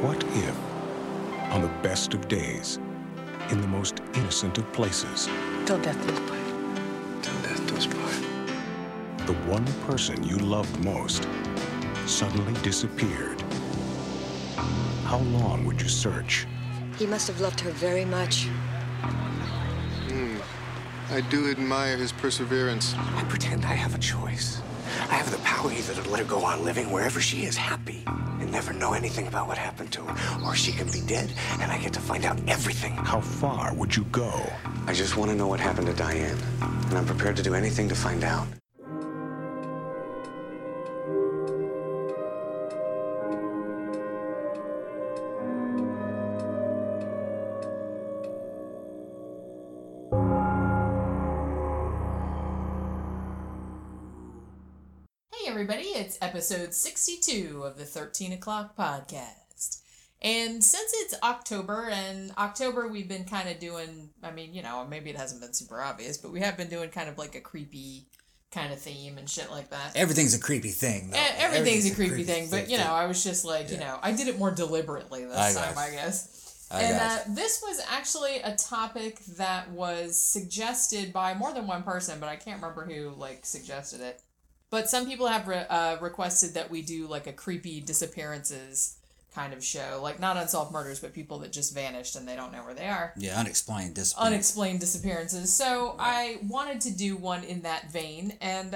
What if, on the best of days, in the most innocent of places, Till death do us part. Till death do us part. the one person you loved most suddenly disappeared? How long would you search? He must have loved her very much. I do admire his perseverance. I pretend I have a choice. I have the power either to let her go on living wherever she is happy and never know anything about what happened to her, or she can be dead and I get to find out everything. How far would you go? I just want to know what happened to Diane, and I'm prepared to do anything to find out. Hey everybody, it's episode 62 of the 13 O'Clock Podcast. And since it's October, and October we've been kind of doing, maybe it hasn't been super obvious, but we have been doing kind of like a creepy kind of theme and shit like that. Everything's a creepy thing, though. Everything's a creepy thing, but I was just like, I did it more deliberately this time, I guess. This was actually a topic that was suggested by more than one person, but I can't remember who, suggested it. But some people have requested that we do, a creepy disappearances kind of show. Not unsolved murders, but people that just vanished and they don't know where they are. Yeah, unexplained disappearances. Unexplained disappearances. So I wanted to do one in that vein. And,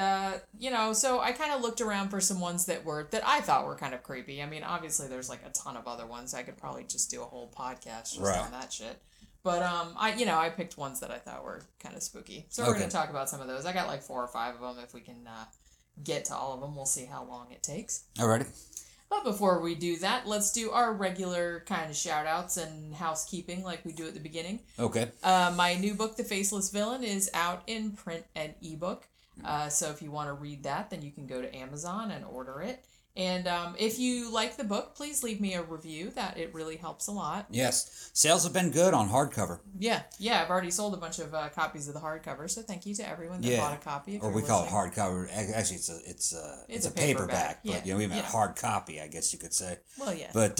so I kind of looked around for some ones that I thought were kind of creepy. I mean, obviously there's, a ton of other ones. I could probably just do a whole podcast just on that shit. But, I picked ones that I thought were kind of spooky. So we're going to talk about some of those. I got, 4 or 5 of them if we can... get to all of them. We'll see how long it takes. Alrighty. But before we do that, let's do our regular kind of shout-outs and housekeeping like we do at the beginning. Okay. My new book, The Faceless Villain, is out in print and ebook. So if you want to read that, then you can go to Amazon and order it. And if you like the book, please leave me a review. It really helps a lot. Yes. Sales have been good on hardcover. Yeah. I've already sold a bunch of copies of the hardcover, so thank you to everyone that bought a copy. Or we call it hardcover. Actually, it's a paperback. But, we meant hard copy, I guess you could say. Well, yeah. But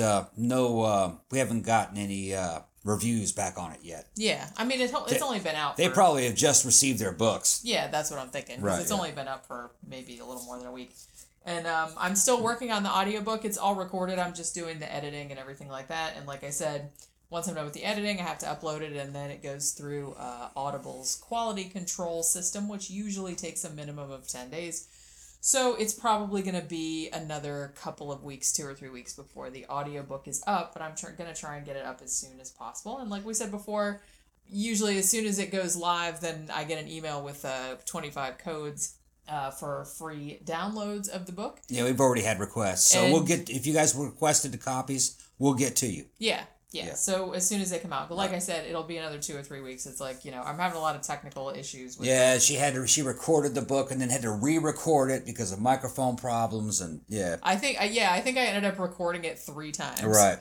we haven't gotten any reviews back on it yet. Yeah. I mean, it's only been out They probably have just received their books. Yeah, that's what I'm thinking. Right. It's only been up for maybe a little more than a week. And I'm still working on the audiobook. It's all recorded. I'm just doing the editing and everything like that. And like I said, once I'm done with the editing, I have to upload it, and then it goes through Audible's quality control system, which usually takes a minimum of 10 days. So it's probably going to be another couple of weeks, 2 or 3 weeks before the audiobook is up. But I'm going to try and get it up as soon as possible. And like we said before, usually as soon as it goes live, then I get an email with 25 codes for free downloads of the book. Yeah, we've already had requests. So we'll get, if you guys requested the copies, we'll get to you. Yeah. So as soon as they come out. But like I said, it'll be another 2 or 3 weeks. It's I'm having a lot of technical issues with it. She recorded the book and then had to re-record it because of microphone problems and I think I ended up recording it 3 times. Right.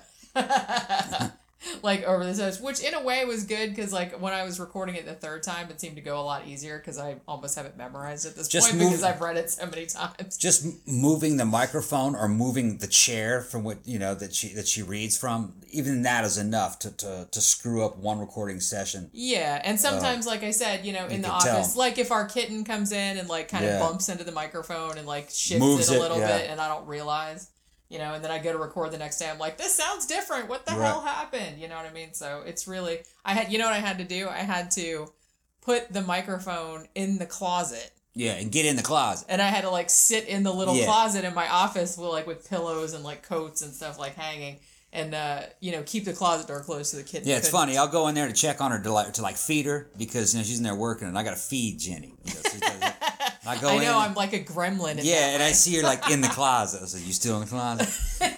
Over the host, which in a way was good because when I was recording it the 3rd time, it seemed to go a lot easier because I almost have it memorized at this point because I've read it so many times. Just moving the microphone or moving the chair from what that she reads from, even that is enough to screw up one recording session. Yeah, and sometimes, like I said, in the office, if our kitten comes in and kind of bumps into the microphone and shifts Moves it a little bit, and I don't realize. And then I go to record the next day. I'm like, this sounds different. What the hell happened? You know what I mean? So it's really, what I had to do? I had to put the microphone in the closet. Yeah, and get in the closet. And I had to sit in the little closet in my office with pillows and coats and stuff hanging. And, keep the closet door closed so the kid. Yeah, it's funny. I'll go in there to check on her to feed her because, she's in there working and I got to feed Jenny. I know, I'm like a gremlin. And I see her in the closet. I said, "You still in the closet?"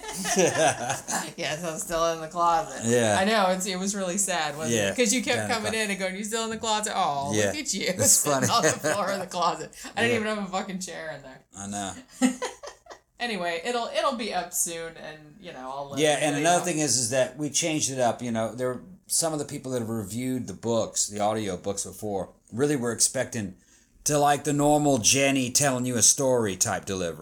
Yes, I'm still in the closet. Yeah, I know. It was really sad, wasn't it? Because you kept coming in and going, "You still in the closet?" Oh, look at you! It's funny. On the floor of the closet. I didn't even have a fucking chair in there. I know. Anyway, it'll be up soon, and I'll let and another thing is that we changed it up. There some of the people that have reviewed the books, the audio books before, really were expecting to the normal Jenny telling you a story type delivery.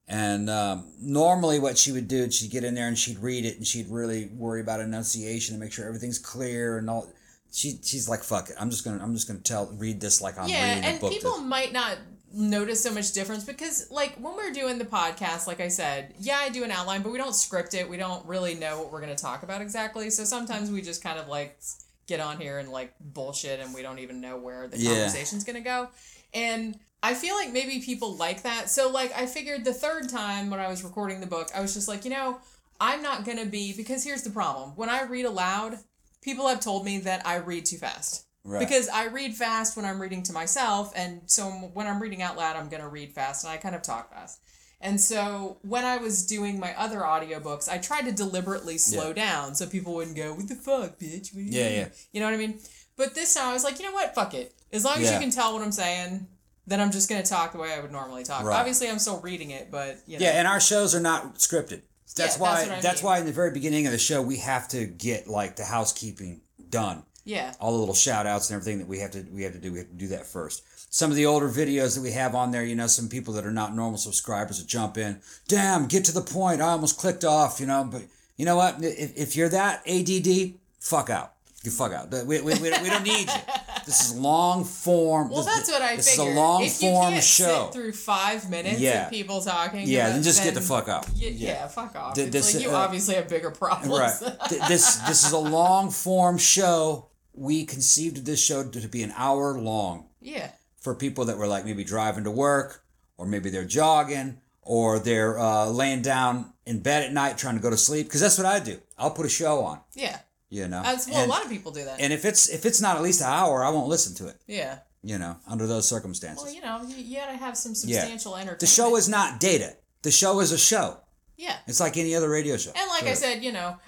And normally what she would do, she'd get in there and she'd read it and she'd really worry about enunciation and make sure everything's clear and all. She's like, fuck it. I'm just gonna read this like I'm reading a book. And people might not notice so much difference because, like, when we're doing the podcast, like I said, yeah, I do an outline, but we don't script it. We don't really know what we're going to talk about exactly. So sometimes we just kind of, like, get on here and, like, bullshit and we don't even know where the conversation's going to go. And I feel like maybe people like that. So, like, I figured the third time when I was recording the book, I was just like, I'm not going to be, because here's the problem. When I read aloud, people have told me that I read too fast. Right. Because I read fast when I'm reading to myself, and so when I'm reading out loud, I'm going to read fast, and I kind of talk fast. And so when I was doing my other audiobooks, I tried to deliberately slow down so people wouldn't go, what the fuck, bitch? Yeah. You know what I mean? But this time I was like, you know what? Fuck it. As long as you can tell what I'm saying, then I'm just going to talk the way I would normally talk. Right. Obviously, I'm still reading it, but, Yeah, and our shows are not scripted. That's why in the very beginning of the show, we have to get, like, the housekeeping done. Yeah. All the little shout outs and everything that we have to do. We have to do that first. Some of the older videos that we have on there, some people that are not normal subscribers will jump in. Damn, get to the point. I almost clicked off, But you know what? If you're that ADD, fuck out. You fuck out. We don't need you. This is long form. Well, that's what I figured. This is a long form show. Sit through 5 minutes of people talking. Then just get the fuck out. Yeah, fuck off. It's like you obviously have bigger problems. Right. This is a long form show. We conceived this show to be an hour long. Yeah. For people that were like maybe driving to work, or maybe they're jogging, or they're laying down in bed at night trying to go to sleep. Because that's what I do. I'll put a show on. Yeah. A lot of people do that. And if it's not at least an hour, I won't listen to it. Yeah. Under those circumstances. Well, you gotta have some substantial entertainment. The show is not data. The show is a show. Yeah. It's like any other radio show. And like I said,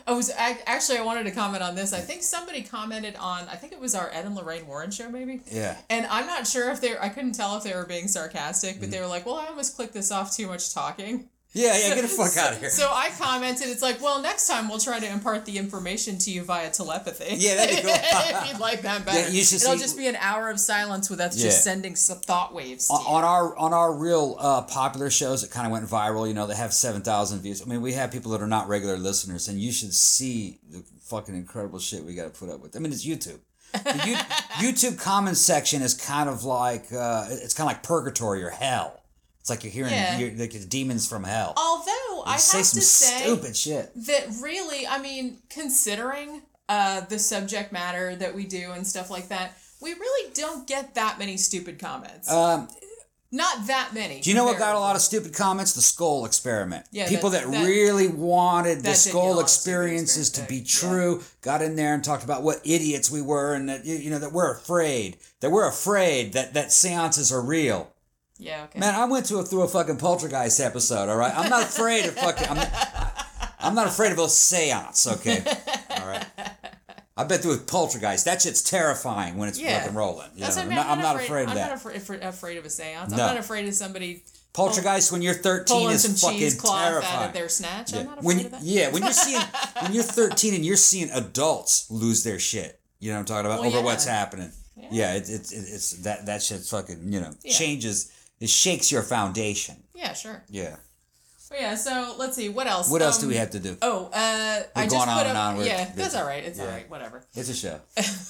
I wanted to comment on this. I think somebody commented on, I think it was our Ed and Lorraine Warren show, maybe. Yeah. And I'm not sure I couldn't tell if they were being sarcastic, but they were like, well, I almost clicked this off too much talking. Yeah, get the fuck out of here. So I commented, it's like, well, next time we'll try to impart the information to you via telepathy. Yeah, that'd be cool. If you'd like that better. Yeah, It'll just be an hour of silence with us just sending some thought waves to you. On our real popular shows that kind of went viral, they have 7,000 views. I mean, we have people that are not regular listeners, and you should see the fucking incredible shit we got to put up with. I mean, it's YouTube. The YouTube comment section is kind of like purgatory or hell. It's like you're hearing like the demons from hell. Although I have say to some say stupid shit. That really, I mean, considering the subject matter that we do and stuff like that, we really don't get that many stupid comments. Not that many. Do you know what got a lot of stupid comments? The skull experiment. Yeah, people that really wanted the skull experiences to be true got in there and talked about what idiots we were and that that we're afraid. That we're afraid that seances are real. Yeah, okay. Man, I went through a fucking Poltergeist episode, all right? I'm not afraid of fucking... I'm not afraid of a seance, okay? All right? I've been through a Poltergeist. That shit's terrifying when it's fucking rolling. I'm not afraid of that. I'm not afraid of a seance. No. I'm not afraid of somebody... Poltergeist when you're 13 is fucking terrifying. Out of their snatch. I'm not afraid of that. Yeah, when you're 13 and you're seeing adults lose their shit. You know what I'm talking about? Over what's happening. Yeah, it's that shit fucking, changes... It shakes your foundation. Yeah, sure. Yeah. Well, yeah, so let's see. What else? What else do we have to do? Oh, I just put up... Yeah, that's all right. It's all right. Whatever. It's a show.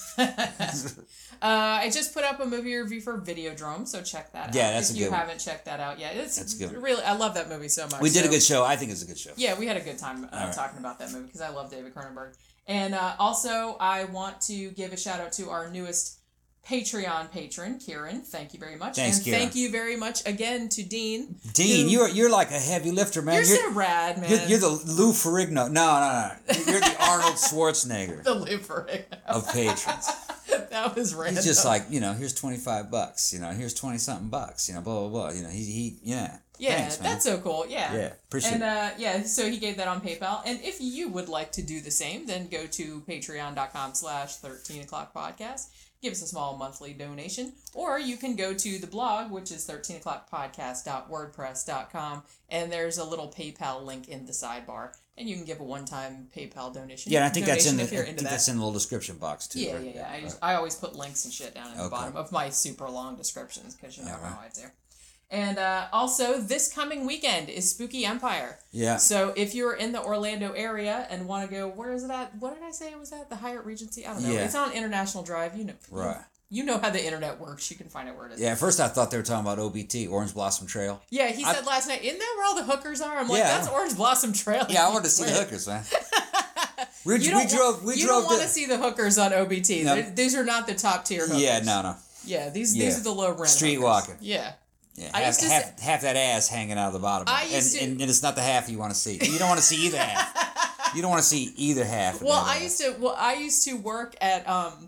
I just put up a movie review for Videodrome, so check that out. Yeah, that's a good one. If you haven't checked that out yet. That's good. Really, I love that movie so much. We did a good show. I think it's a good show. Yeah, we had a good time talking about that movie because I love David Cronenberg. And also, I want to give a shout out to our newest Patreon patron, Kieran. Thank you very much. Thanks, and Kieran. Thank you very much again to Dean. Dean, you're like a heavy lifter, man. You're so rad, man. You're the Lou Ferrigno. No. You're the Arnold Schwarzenegger. The Lou Ferrigno. Of patrons. That was random. He's just like, here's $25, here's 20-something bucks, blah, blah, blah. Yeah. Yeah, Thanks, that's so cool. Yeah. Yeah, appreciate it. And, so he gave that on PayPal. And if you would like to do the same, then go to patreon.com/13o'clockpodcast. Give us a small monthly donation. Or you can go to the blog, which is 13o'clockpodcast.wordpress.com. And there's a little PayPal link in the sidebar. And you can give a one-time PayPal donation. Yeah, and I think that's in that's in the little description box, too. Yeah, right? I always put links and shit down at the bottom of my super long descriptions, because you know how I do. And also, this coming weekend is Spooky Empire. Yeah. So if you're in the Orlando area and want to go, where is it at? What did I say it was at? The Hyatt Regency? I don't know. Yeah. It's on International Drive. You know. Right. You know how the internet works. You can find out where it is. Yeah, at first I thought they were talking about OBT, Orange Blossom Trail. Yeah, he said last night, isn't that where all the hookers are? I'm like, Yeah. that's Orange Blossom Trail. Yeah, I wanted to see the hookers, man. We You drove. don't want to see the hookers on OBT. No. These are not the top tier hookers. Yeah, no. Yeah, these Yeah. are the low rent Street hookers. walking. Yeah. Yeah, I used to half that ass hanging out of the bottom. I of it. used to- and it's not the half you want to see. You don't want to see either half. You don't want to see either half. Of Well, that I used to work at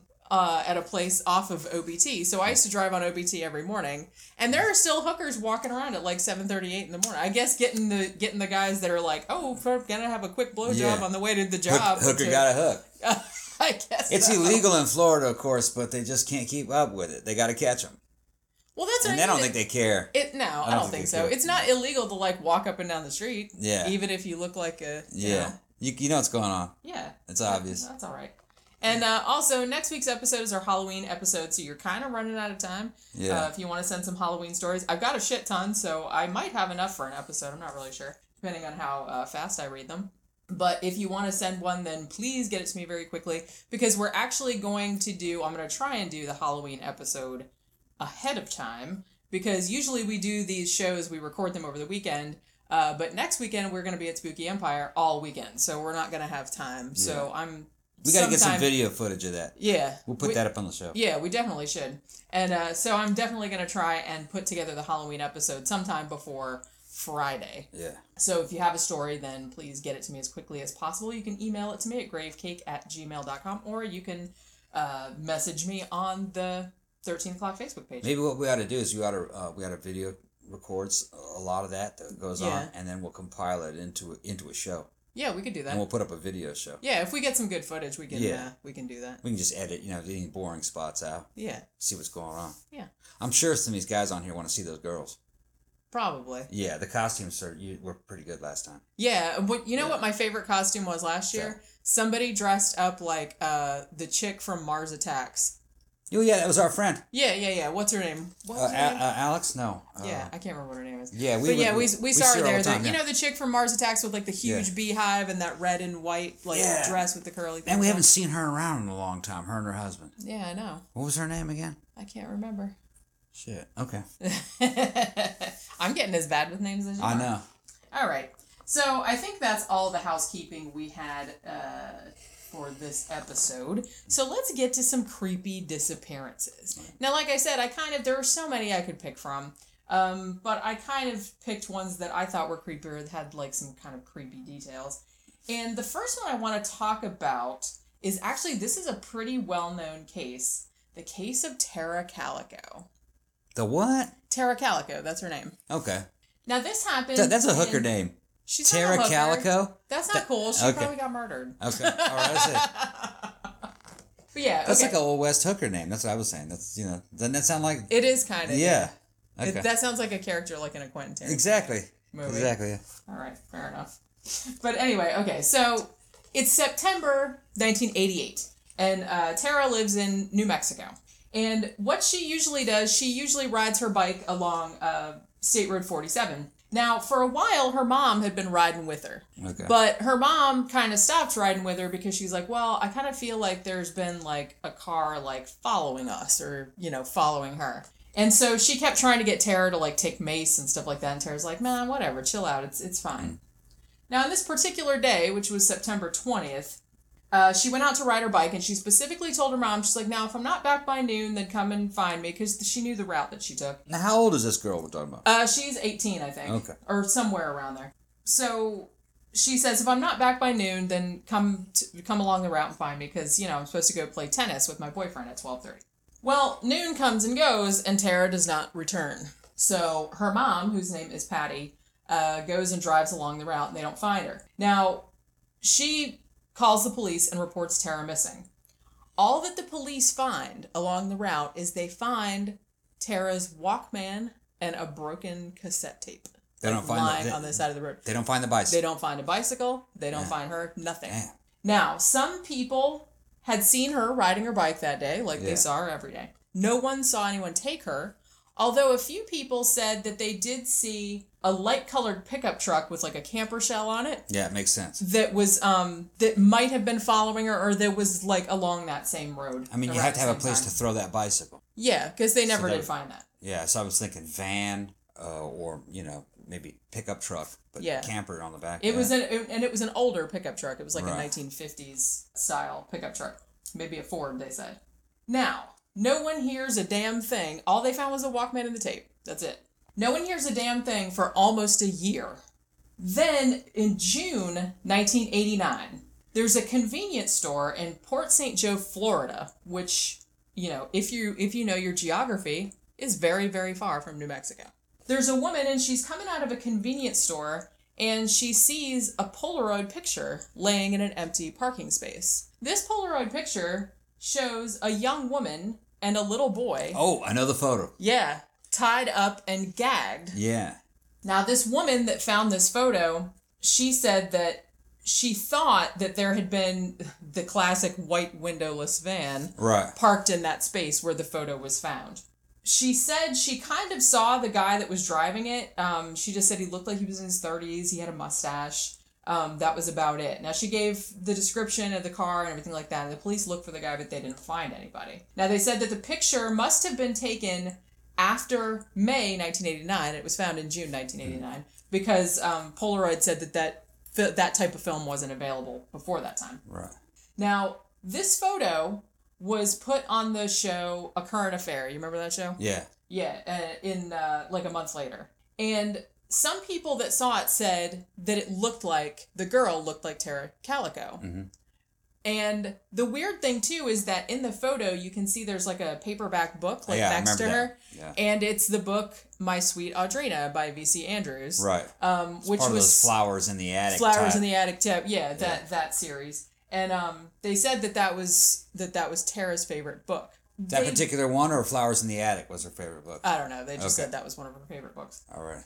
a place off of OBT, so I used to drive on OBT every morning, and there are still hookers walking around at like 7:38 in the morning. I guess getting the guys that are like, oh, we're gonna have a quick blowjob Yeah. on the way to the job. Hooker got a hook. I guess It's so. illegal in Florida, of course, but they just can't keep up with it. They got to catch them. Well, that's And what I don't mean. think they care. I don't think so. they care. It's not illegal to like walk up and down the street. Yeah. Even if you look like a. Yeah. You know what's going on. Yeah. It's obvious. That's all right. And also, next week's episode is our Halloween episode, so you're kind of running out of time. Yeah. If you want to send some Halloween stories, I've got a shit ton, so I might have enough for an episode. I'm not really sure, depending on how fast I read them. But if you want to send one, then please get it to me very quickly, because we're actually going to I'm going to try and do the Halloween episode ahead of time, because usually we do these shows, we record them over the weekend, but next weekend we're going to be at Spooky Empire all weekend, so we're not going to have time. Yeah. So We got to get some video footage of that. Yeah. We'll put that up on the show. Yeah, we definitely should. And so I'm definitely going to try and put together the Halloween episode sometime before Friday. Yeah. So if you have a story, then please get it to me as quickly as possible. You can email it to me at gravecake@gmail.com, or you can message me on the 13 O'Clock Facebook page. Maybe what we ought to do is we ought to video records a lot of that goes Yeah. on, and then we'll compile it into a show. Yeah, we could do And that. we'll put up a video show. Yeah, if we get some good footage, we can Yeah. we can do that. We can just edit, any boring spots out. Yeah. See what's going on. Yeah. I'm sure some of these guys on here want to see those girls. Probably. Yeah, the costumes were pretty good last time. Yeah, what what my favorite costume was last year? Somebody dressed up like the chick from Mars Attacks. Oh yeah, that was our friend. Yeah. What's her name? What was her name? Alex? No. Yeah, I can't remember what her name is. Yeah, we saw see her all there. the time, yeah. The chick from Mars Attacks with like the huge Yeah. beehive and that red and white dress with the curly thing. And we haven't seen her around in a long time. Her and her husband. Yeah, I know. What was her name again? I can't remember. Shit. Okay. I'm getting as bad with names as you I are. know. All right. So I think that's all the housekeeping we had for this episode. So let's get to some creepy disappearances. Now, like I said, there were so many I could pick from. But I kind of picked ones that I thought were creepier, that had like some kind of creepy details. And the first one I want to talk about is actually, this is a pretty well-known case. The case of Tara Calico. The what? Tara Calico, that's her name. Okay. Now this happened. That's a hooker name. She's not Tara a hooker. Calico? That's not cool. She okay. probably got murdered. Okay. All right. That's it. But yeah, That's okay. like an old West hooker name. That's what I was saying. That's doesn't that sound like? It is kind of. Yeah. Okay. That sounds like a character like in a Quentin Tarantino Exactly. movie. Exactly. Yeah. All right, fair enough. But anyway, okay, so it's September 1988, and Tara lives in New Mexico. And what she usually does, she usually rides her bike along State Road 47. Now, for a while, her mom had been riding with her. Okay. But her mom kind of stopped riding with her because she's like, well, I kind of feel like there's been like a car like following us or, following her. And so she kept trying to get Tara to like take mace and stuff like that. And Tara's like, man, whatever, chill out. It's fine. Now, on this particular day, which was September 20th, she went out to ride her bike, and she specifically told her mom, she's like, now, if I'm not back by noon, then come and find me, because she knew the route that she took. Now, how old is this girl we're talking about? She's 18, I think. Okay. Or somewhere around there. So she says, if I'm not back by noon, then come along the route and find me, because, I'm supposed to go play tennis with my boyfriend at 12:30. Well, noon comes and goes, and Tara does not return. So her mom, whose name is Patty, goes and drives along the route, and they don't find her. Now, she calls the police and reports Tara missing. All that the police find along the route is they find Tara's Walkman and a broken cassette tape. They don't find lying on the side of the road. They don't find the bicycle. They don't find a bicycle. They don't find her. Nothing. Damn. Now, some people had seen her riding her bike that day, like they Yeah. saw her every day. No one saw anyone take her. Although a few people said that they did see a light-colored pickup truck with like a camper shell on it. Yeah, it makes sense. That was that might have been following her, or that was like along that same road. I mean, you have to have a place to throw that bicycle. Yeah, because they never did find that. Yeah, so I was thinking van, or maybe pickup truck, but camper on the back. It was an older pickup truck. It was like a 1950s style pickup truck, maybe a Ford. They said. Now, no one hears a damn thing. All they found was a Walkman and the tape. That's it. No one hears a damn thing for almost a year. Then, in June 1989, there's a convenience store in Port St. Joe, Florida, which, if you know your geography, is very, very far from New Mexico. There's a woman, and she's coming out of a convenience store, and she sees a Polaroid picture laying in an empty parking space. This Polaroid picture shows a young woman and a little boy. Oh, I know the photo. Yeah, tied up and gagged. Yeah. Now, this woman that found this photo, she said that she thought that there had been the classic white windowless van parked in that space where the photo was found. She said she kind of saw the guy that was driving it. She just said he looked like he was in his 30s. He had a mustache. That was about it. Now, she gave the description of the car and everything like that, and the police looked for the guy, but they didn't find anybody. Now, they said that the picture must have been taken after May 1989. It was found in June 1989, because Polaroid said that type of film wasn't available before that time. Right. Now, this photo was put on the show A Current Affair. You remember that show? Yeah. Yeah, in like a month later. And some people that saw it said that it looked like, the girl looked like Tara Calico. Mm-hmm. And the weird thing, too, is that in the photo, you can see there's like a paperback book next to her. Yeah. And it's the book My Sweet Audrina by V.C. Andrews. Right. Which part of was those Flowers in the Attic Flowers in the Attic tip. Yeah, that series. And they said that was Tara's favorite book. That particular one, or Flowers in the Attic was her favorite book? I don't know. They just said that was one of her favorite books. All right.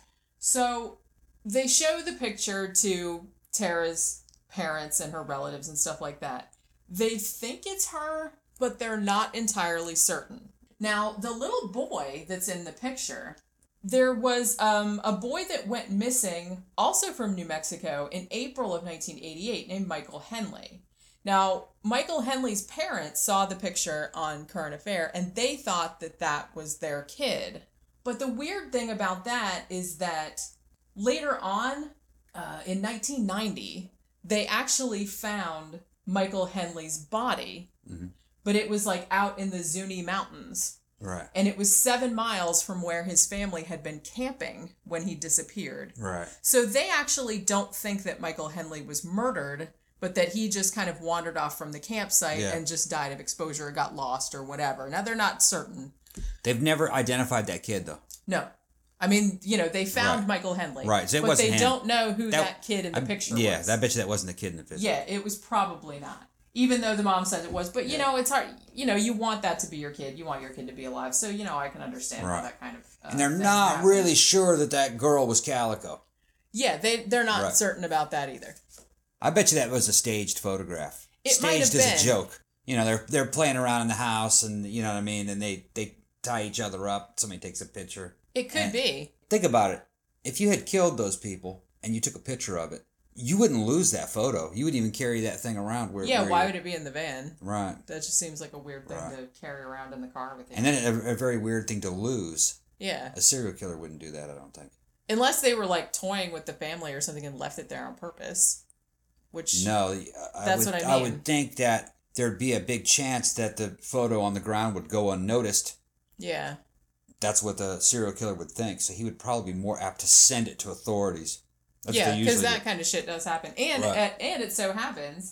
So they show the picture to Tara's parents and her relatives and stuff like that. They think it's her, but they're not entirely certain. Now, the little boy that's in the picture, there was a boy that went missing, also from New Mexico, in April of 1988, named Michael Henley. Now, Michael Henley's parents saw the picture on Current Affair, and they thought that was their kid. But the weird thing about that is that later on, in 1990, they actually found Michael Henley's body, but it was like out in the Zuni Mountains. Right. And it was 7 miles from where his family had been camping when he disappeared. Right. So they actually don't think that Michael Henley was murdered, but that he just kind of wandered off from the campsite and just died of exposure or got lost or whatever. Now, they're not certain. They've never identified that kid, though. No. I mean, they found Michael Henley. Right. So it but wasn't they him. Don't know who that kid in the picture was. Yeah, I bet you that wasn't the kid in the picture. Yeah, it was probably not. Even though the mom said it was. But, it's hard. You want that to be your kid. You want your kid to be alive. So, I can understand how that kind of... and they're not really sure that girl was Calico. Yeah, they're not certain about that either. I bet you that was a staged photograph. It might have staged as been. a joke. They're playing around in the house, and you know what I mean, and they tie each other up. Somebody takes a picture. It could be. Think about it. If you had killed those people and you took a picture of it, you wouldn't lose that photo. You wouldn't even carry that thing around. Why would it be in the van? Right. That just seems like a weird thing to carry around in the car with you. And then a very weird thing to lose. Yeah. A serial killer wouldn't do that, I don't think. Unless they were like toying with the family or something and left it there on purpose. Which no, that's what I mean. I would think that there'd be a big chance that the photo on the ground would go unnoticed. Yeah. That's what the serial killer would think. So he would probably be more apt to send it to authorities. Because that kind of shit does happen. And and it so happens,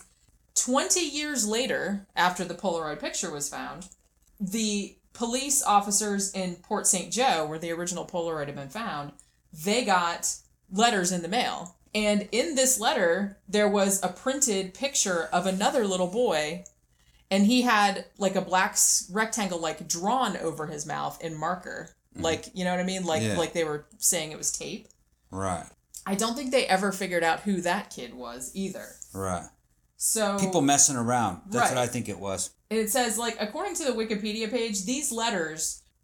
20 years later, after the Polaroid picture was found, the police officers in Port St. Joe, where the original Polaroid had been found, they got letters in the mail. And in this letter, there was a printed picture of another little boy, and he had like a black rectangle like drawn over his mouth in marker. Mm-hmm. Like, you know what I mean? Like they were saying it was tape. Right. I don't think they ever figured out who that kid was either. Right. So people messing around. That's what I think it was. And it says, like, according to the Wikipedia page, these letters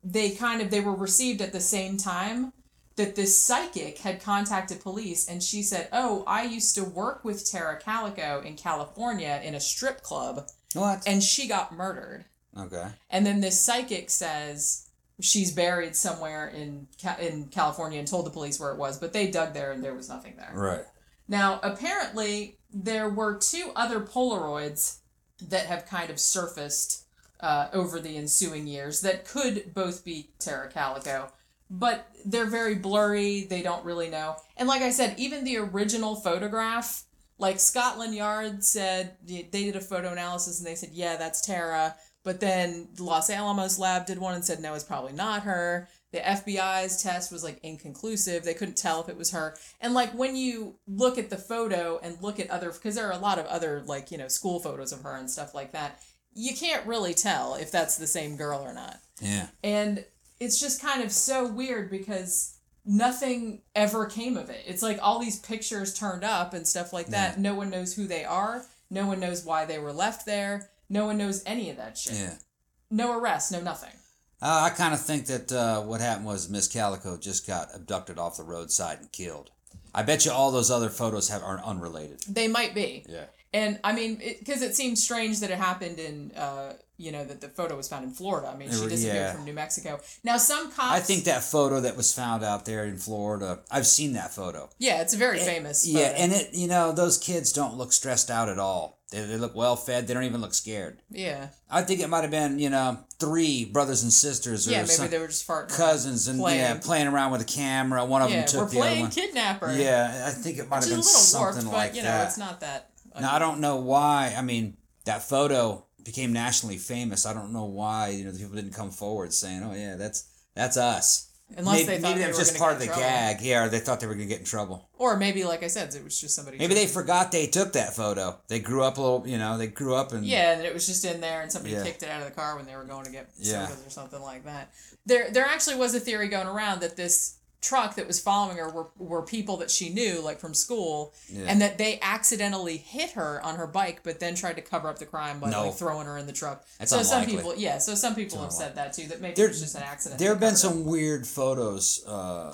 they were received at the same time, that this psychic had contacted police, and she said, "Oh, I used to work with Tara Calico in California in a strip club." What? And she got murdered. Okay. And then this psychic says she's buried somewhere in California, and told the police where it was, but they dug there and there was nothing there. Right. Now, apparently, there were 2 other Polaroids that have kind of surfaced over the ensuing years that could both be Tara Calico. But they're very blurry. They don't really know. And like I said, even the original photograph, like Scotland Yard said, they did a photo analysis and they said, yeah, that's Tara. But then Los Alamos lab did one and said, no, it's probably not her. The FBI's test was like inconclusive. They couldn't tell if it was her. And like when you look at the photo and look at other, because there are a lot of other like, you know, school photos of her and stuff like that, you can't really tell if that's the same girl or not. Yeah. And it's just kind of so weird because nothing ever came of it. It's like all these pictures turned up and stuff like that. Yeah. No one knows who they are. No one knows why they were left there. No one knows any of that shit. Yeah. No arrest, no nothing. I kind of think that what happened was Miss Calico just got abducted off the roadside and killed. I bet you all those other photos are unrelated. They might be. Yeah. And I mean, because it seems strange that it happened in, you know, that the photo was found in Florida. I mean, she disappeared from New Mexico. Now, some cops... I think that photo that was found out there in Florida, I've seen that photo. Yeah, it's a very famous photo. Yeah, and it, you know, those kids don't look stressed out at all. They look well fed. They don't even look scared. Yeah. I think it might have been, you know, 3 brothers and sisters or maybe they were just farting. Cousins and playing around with a camera. One of them took the other one. We're playing kidnapper. Yeah, I think it might have been something warped, like but, you that. know, it's not that. Now, I don't know why. I mean, that photo became nationally famous. I don't know why, you know, the people didn't come forward saying, "Oh yeah, that's us." Unless they thought maybe they that was were just gonna part of get the in trouble. gag. Yeah, or they thought they were going to get in trouble. Or maybe, like I said, it was just somebody. Maybe they forgot they took that photo. They grew up a little, you know, and... Yeah, and it was just in there and somebody kicked it out of the car when they were going to get sodas or something like that. There actually was a theory going around that this truck that was following her were people that she knew, like from school, and that they accidentally hit her on her bike, but then tried to cover up the crime by like throwing her in the truck. That's so unlikely. some people have said that too, that maybe it was just an accident. There have been some weird photos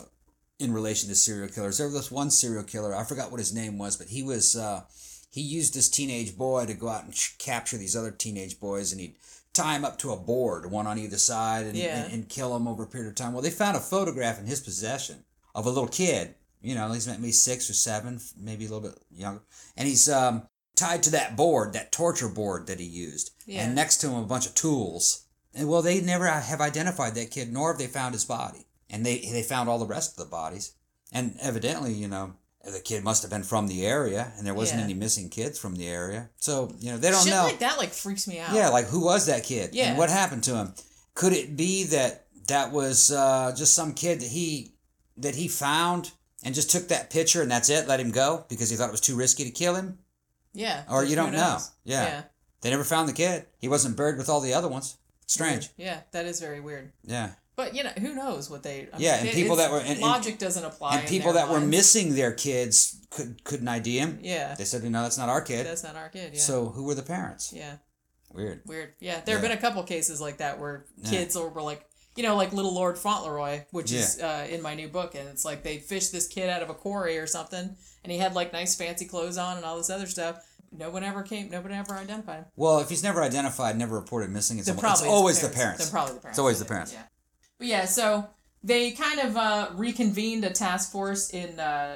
in relation to serial killers. There was this one serial killer, I forgot what his name was, but he was he used this teenage boy to go out and capture these other teenage boys, and he'd tie him up to a board, one on either side, and kill him over a period of time. Well, they found a photograph in his possession of a little kid. You know, he's maybe 6 or 7, maybe a little bit younger. And he's tied to that board, that torture board that he used. Yeah. And next to him a bunch of tools. And well, they never have identified that kid, nor have they found his body. And they found all the rest of the bodies. And evidently, you know, the kid must have been from the area, and there wasn't any missing kids from the area. So, you know, they don't know. Shit like that, like, freaks me out. Yeah, like, who was that kid? Yeah. And what happened to him? Could it be that was just some kid that he found and just took that picture and that's it, let him go because he thought it was too risky to kill him? Yeah. Or you don't know. Yeah. They never found the kid. He wasn't buried with all the other ones. Strange. Weird. Yeah, that is very weird. Yeah. But, you know, who knows what they... and people that were... logic doesn't apply. And people that were missing their kids couldn't ID him. Yeah. They said, that's not our kid. That's not our kid, yeah. So who were the parents? Yeah. Weird. Yeah, there have been a couple cases like that where kids were like, you know, like Little Lord Fauntleroy, which is in my new book, and it's like they fished this kid out of a quarry or something, and he had like nice fancy clothes on and all this other stuff. Nobody ever identified him. Well, if he's never identified, never reported missing, it's always the parents. They're probably the parents. It's always the parents. Yeah. But yeah, so they kind of reconvened a task force in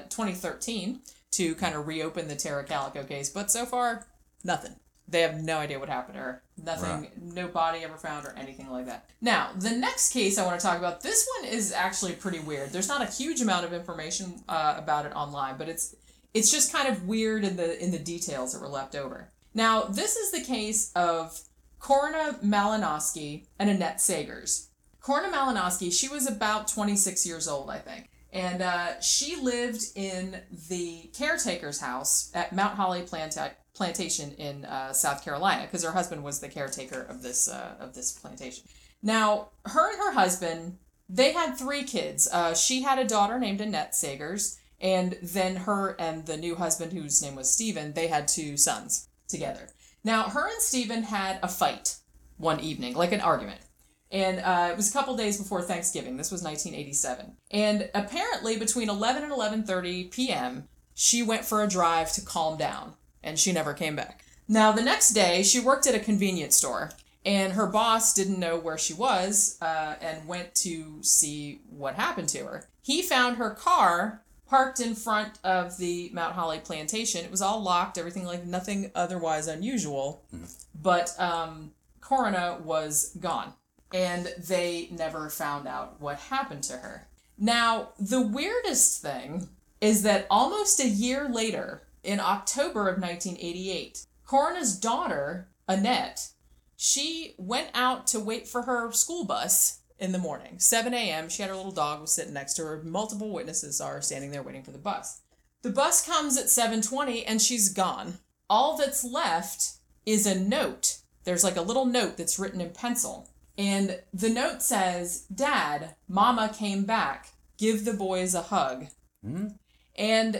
2013 to kind of reopen the Tara Calico case, but so far, nothing. They have no idea what happened to her. Nothing, no body ever found or anything like that. Now, the next case I want to talk about, this one is actually pretty weird. There's not a huge amount of information about it online, but it's just kind of weird in the details that were left over. Now, this is the case of Korna Malinowski and Annette Sagers. Korna Malinowski, she was about 26 years old, I think. And she lived in the caretaker's house at Mount Holly Plantation in South Carolina, because her husband was the caretaker of this plantation. Now, her and her husband, they had 3 kids. She had a daughter named Annette Sagers, and then her and the new husband, whose name was Stephen, they had 2 sons together. Now, her and Stephen had a fight one evening, like an argument. And it was a couple days before Thanksgiving. This was 1987. And apparently between 11 and 11:30 p.m., she went for a drive to calm down, and she never came back. Now, the next day, she worked at a convenience store, and her boss didn't know where she was and went to see what happened to her. He found her car parked in front of the Mount Holly plantation. It was all locked, everything like nothing otherwise unusual. But Corona was gone, and they never found out what happened to her. Now, the weirdest thing is that almost a year later, in October of 1988, Corona's daughter, Annette, she went out to wait for her school bus in the morning. 7 a.m. She had her little dog was sitting next to her. Multiple witnesses are standing there waiting for the bus. The bus comes at 7:20 and she's gone. All that's left is a note. There's like a little note that's written in pencil. And the note says, "Dad, Mama came back. Give the boys a hug." And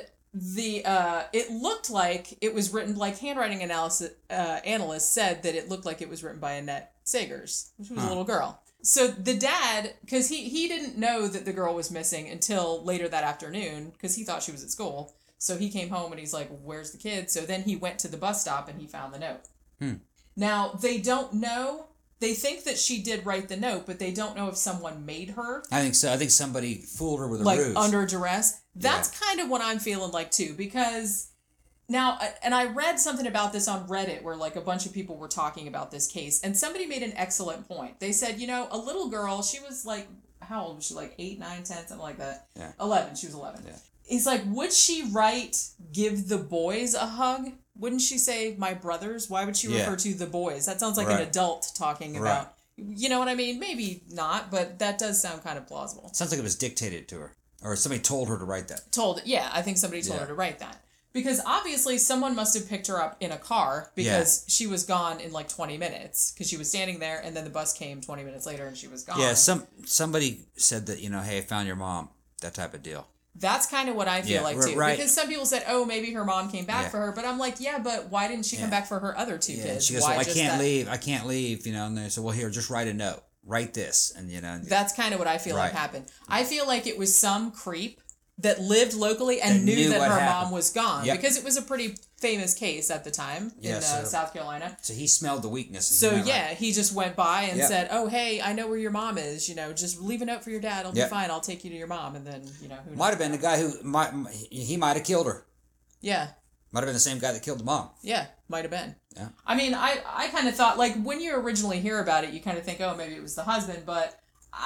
it looked like it was written, like handwriting analysts said that it looked like it was written by Annette Sagers, which was a little girl. So the dad, because he didn't know that the girl was missing until later that afternoon, because he thought she was at school. So he came home and he's like, "Where's the kid?" So then he went to the bus stop and he found the note. Now, they don't know. They think that she did write the note, but they don't know if someone made her. I think so. I think somebody fooled her with a like ruse. Under duress. That's kind of what I'm feeling like too, because now, and I read something about this on Reddit where like a bunch of people were talking about this case, and somebody made an excellent point. They said, a little girl, she was like, how old was she? Like 8, 9, 10, something like that. Yeah. 11. She was 11. Yeah. He's like, would she write, "Give the boys a hug"? Wouldn't she say "my brothers"? Why would she refer to the boys? That sounds like an adult talking about, you know what I mean? Maybe not, but that does sound kind of plausible. Sounds like it was dictated to her. Or somebody told her to write that. I think somebody told her to write that. Because obviously someone must have picked her up in a car because she was gone in like 20 minutes. Because she was standing there and then the bus came 20 minutes later and she was gone. Yeah, somebody said that, hey, I found your mom. That type of deal. That's kind of what I feel like too. Right. Because some people said, oh, maybe her mom came back for her. But I'm like, yeah, but why didn't she come back for her other two kids? She goes, why I can't leave, and they said, well, here, just write a note. Write this. And, That's kind of what I feel like happened. I feel like it was some creep that lived locally and knew that her mom was gone. Yep. Because it was a pretty famous case at the time in South Carolina. So he smelled the weakness. So he just went by and said, "Oh, hey, I know where your mom is. Just leave a note for your dad. It'll be fine. I'll take you to your mom." And then who might have been the guy who might have killed her. Yeah. Might have been the same guy that killed the mom. Yeah, might have been. Yeah. I mean, I kind of thought, like, when you originally hear about it, you kind of think, oh, maybe it was the husband, but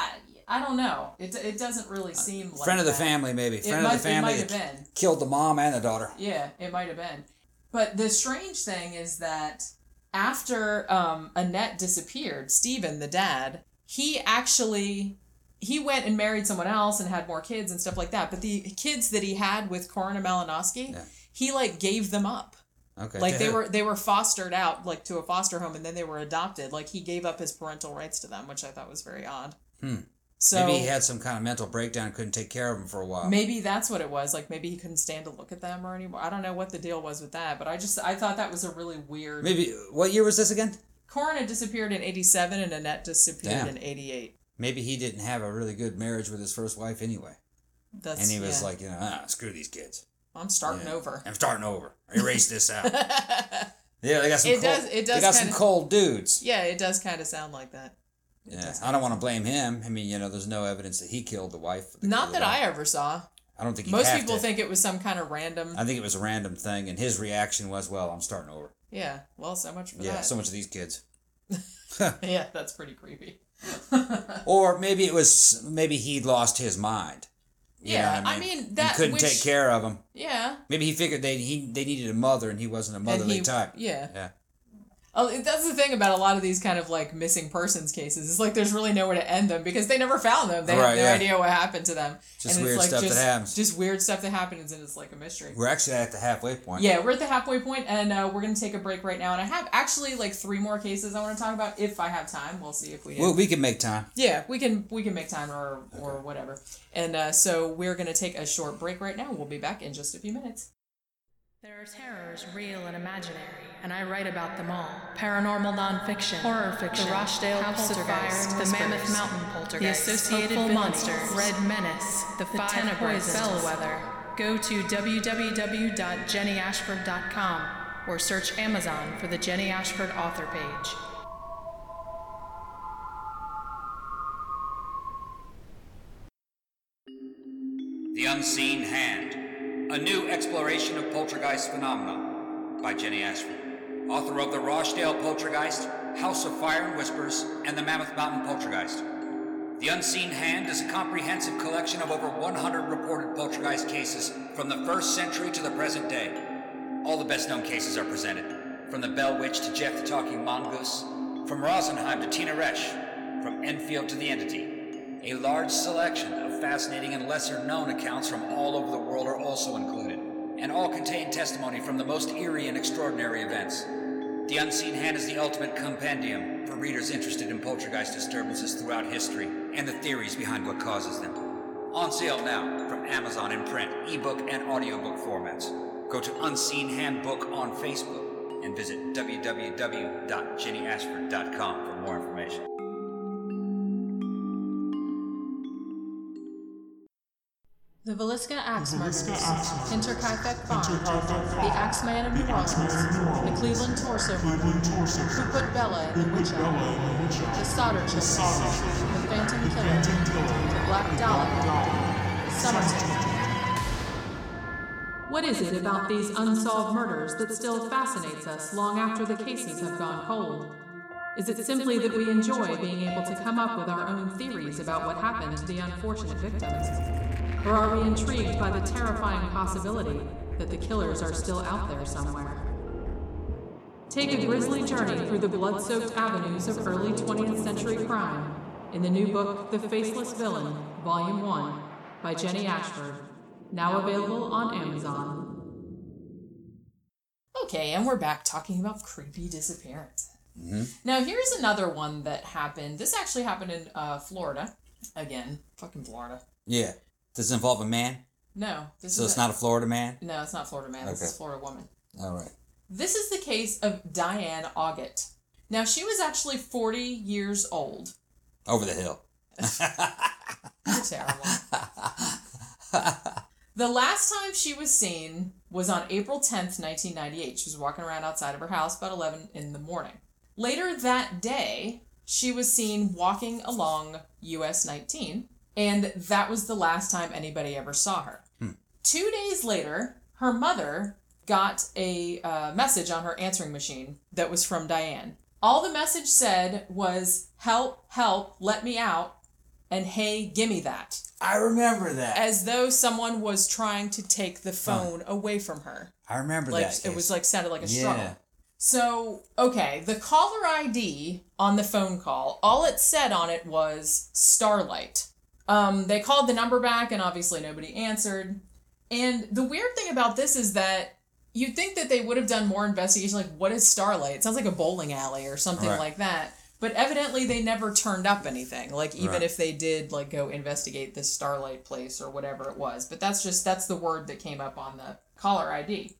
I don't know. It doesn't really seem like friend of the family, maybe. Friend of the family it might have been. Killed the mom and the daughter. Yeah, it might have been. But the strange thing is that after Annette disappeared, Stephen, the dad, he went and married someone else and had more kids and stuff like that. But the kids that he had with Corona Malinowski, he like gave them up. Okay. Like they were fostered out like to a foster home and then they were adopted. Like he gave up his parental rights to them, which I thought was very odd. So maybe he had some kind of mental breakdown, couldn't take care of them for a while. Maybe that's what it was. Like maybe he couldn't stand to look at them or anymore. I don't know what the deal was with that, but I thought that was a really weird. Maybe what year was this again? Corona disappeared in 87 and Annette disappeared in 88. Maybe he didn't have a really good marriage with his first wife anyway. And he was like, screw these kids. I'm starting over. I'm starting over. Erase this out. Yeah, they got some they got some cold dudes. Yeah, it does kind of sound like that. Yeah, I don't want to blame him. I mean, there's no evidence that he killed the wife. Not that I ever saw. I don't think most people think it was some kind of random. I think it was a random thing, and his reaction was, "Well, I'm starting over." Yeah, well, so much for that. Yeah, so much of these kids. Yeah, that's pretty creepy. Or maybe he'd lost his mind. I mean that he couldn't take care of them. Yeah. Maybe he figured they needed a mother, and he wasn't a motherly type. Yeah. Yeah. Oh, that's the thing about a lot of these kind of like missing persons cases. It's like there's really nowhere to end them because they never found them. They have no idea what happened to them. Just weird stuff that happens. Just weird stuff that happens, and it's like a mystery. We're actually at the halfway point. Yeah, we're at the halfway point, and we're going to take a break right now. And I have actually like 3 more cases I want to talk about if I have time. We'll see if we do. Well, we can make time. Yeah, we can make time or whatever. And so we're going to take a short break right now. We'll be back in just a few minutes. There are terrors real and imaginary, and I write about them all. Paranormal nonfiction, horror fiction, the Rochdale House of Poltergeist, Fire and the Mammoth Whispers, Mountain Poltergeist, the Associated Hopeful Villainies, Monsters, Red Menace, the Five Tenebrae Poisons, Bellwether. Go to www.jennyashford.com or search Amazon for the Jenny Ashford author page. The Unseen Hand, a new exploration of poltergeist phenomena by Jenny Ashford, author of The Rochdale Poltergeist, House of Fire and Whispers, and the Mammoth Mountain Poltergeist. The Unseen Hand is a comprehensive collection of over 100 reported poltergeist cases from the 1st century to the present day. All the best-known cases are presented, from the Bell Witch to Jeff the Talking Mongoose, from Rosenheim to Tina Resch, from Enfield to the Entity. A large selection of fascinating and lesser-known accounts from all over the world are also included, and all contain testimony from the most eerie and extraordinary events. The Unseen Hand is the ultimate compendium for readers interested in poltergeist disturbances throughout history and the theories behind what causes them. On sale now from Amazon in print, ebook, and audiobook formats. Go to Unseen Handbook on Facebook and visit www.jennyashford.com for more information. The Villisca Axe Murders, Hinterkaifeck Farm, The Axeman of New Orleans, The Cleveland Torso Murder, Who Put Bella in the Witch Oven, The Stoddard Children, The Phantom Killer, The Black Dollar, Somerton. What is it about these unsolved murders that still fascinates us long after the cases have gone cold? Is it simply that we enjoy being able to come up with our own theories about what happened to the unfortunate victims? Or are we intrigued by the terrifying possibility that the killers are still out there somewhere? Take a grisly journey through the blood-soaked avenues of early 20th century crime in the new book, The Faceless Villain, Volume 1, by Jenny Ashford, now available on Amazon. Okay, and we're back talking about creepy disappearance. Now, here's another one that happened. This actually happened in Florida. Again, fucking Florida. Yeah. Does it involve a man? No. So it's not a Florida man? No, it's not Florida man. This is Florida woman. All right. This is the case of Diane Auget. Now, she was actually 40 years old. Over the hill. You're terrible. The last time she was seen was on April 10th, 1998. She was walking around outside of her house about 11 in the morning. Later that day, she was seen walking along US 19, and that was the last time anybody ever saw her. 2 days later, her mother got a message on her answering machine that was from Diane. All the message said was, "Help, help, let me out," and "Hey, gimme that." I remember that. As though someone was trying to take the phone away from her. I remember like, that. It was like sounded like a struggle. Yeah. So, okay, the caller ID on the phone call, all it said on it was Starlight. They called the number back and obviously nobody answered. And the weird thing about this is that you'd think that they would have done more investigation, like what is Starlight? It sounds like a bowling alley or something like that. But evidently they never turned up anything, like even if they did like go investigate this Starlight place or whatever it was. But that's the word that came up on the caller ID.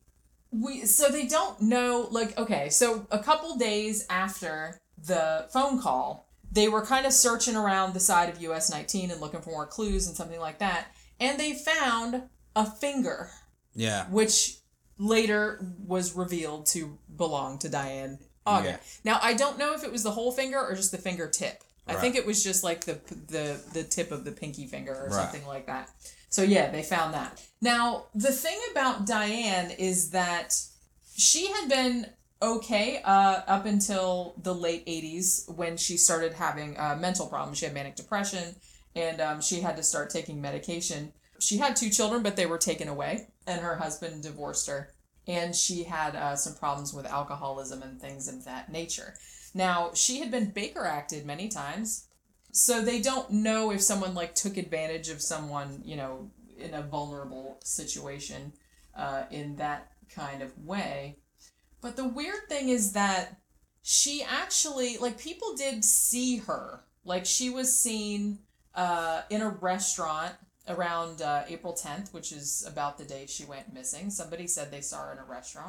So they don't know, like, okay, so a couple days after the phone call, they were kind of searching around the side of US 19 and looking for more clues and something like that. And they found a finger. Yeah. Which later was revealed to belong to Diane Auget. Yeah. Now, I don't know if it was the whole finger or just the fingertip. I think it was just like the tip of the pinky finger or something like that. So yeah, they found that. Now, the thing about Diane is that she had been okay up until the late 80s when she started having mental problems. She had manic depression and she had to start taking medication. She had 2 children, but they were taken away and her husband divorced her. And she had some problems with alcoholism and things of that nature. Now, she had been Baker Acted many times, so they don't know if someone like took advantage of someone, you know, in a vulnerable situation in that kind of way. But the weird thing is that she actually, like, people did see her. Like, she was seen in a restaurant around April 10th, which is about the day she went missing. Somebody said they saw her in a restaurant.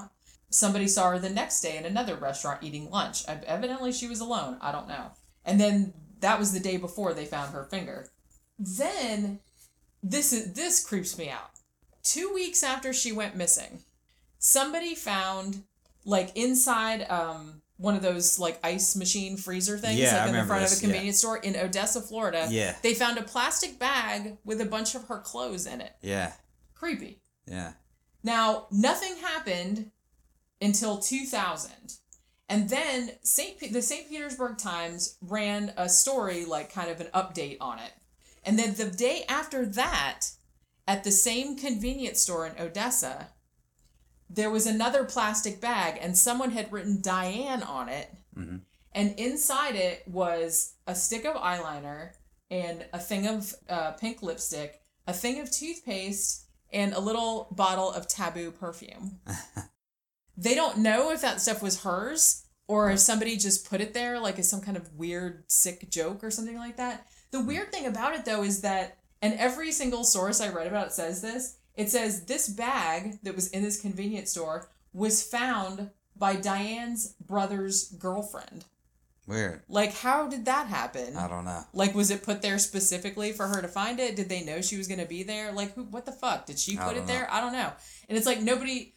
somebody saw her the next day in another restaurant eating lunch. Evidently she was alone. I don't know. And then that was the day before they found her finger. Then this creeps me out. 2 weeks after she went missing, somebody found, like, inside one of those, like, ice machine freezer things, like in the front of a convenience store in Odessa, Florida. Yeah. They found a plastic bag with a bunch of her clothes in it. Yeah. Creepy. Yeah. Now, nothing happened until 2000. And then the St. Petersburg Times ran a story, like kind of an update on it. And then the day after that, at the same convenience store in Odessa, there was another plastic bag, and someone had written Diane on it. Mm-hmm. And inside it was a stick of eyeliner and a thing of pink lipstick, a thing of toothpaste, and a little bottle of Taboo perfume. They don't know if that stuff was hers or if somebody just put it there like as some kind of weird, sick joke or something like that. The weird thing about it, though, is that, and every single source I read about it says this, it says this bag that was in this convenience store was found by Diane's brother's girlfriend. Weird. Like, how did that happen? I don't know. Like, was it put there specifically for her to find it? Did they know she was going to be there? Like, what the fuck? Did she put it there? I don't know. And it's like, nobody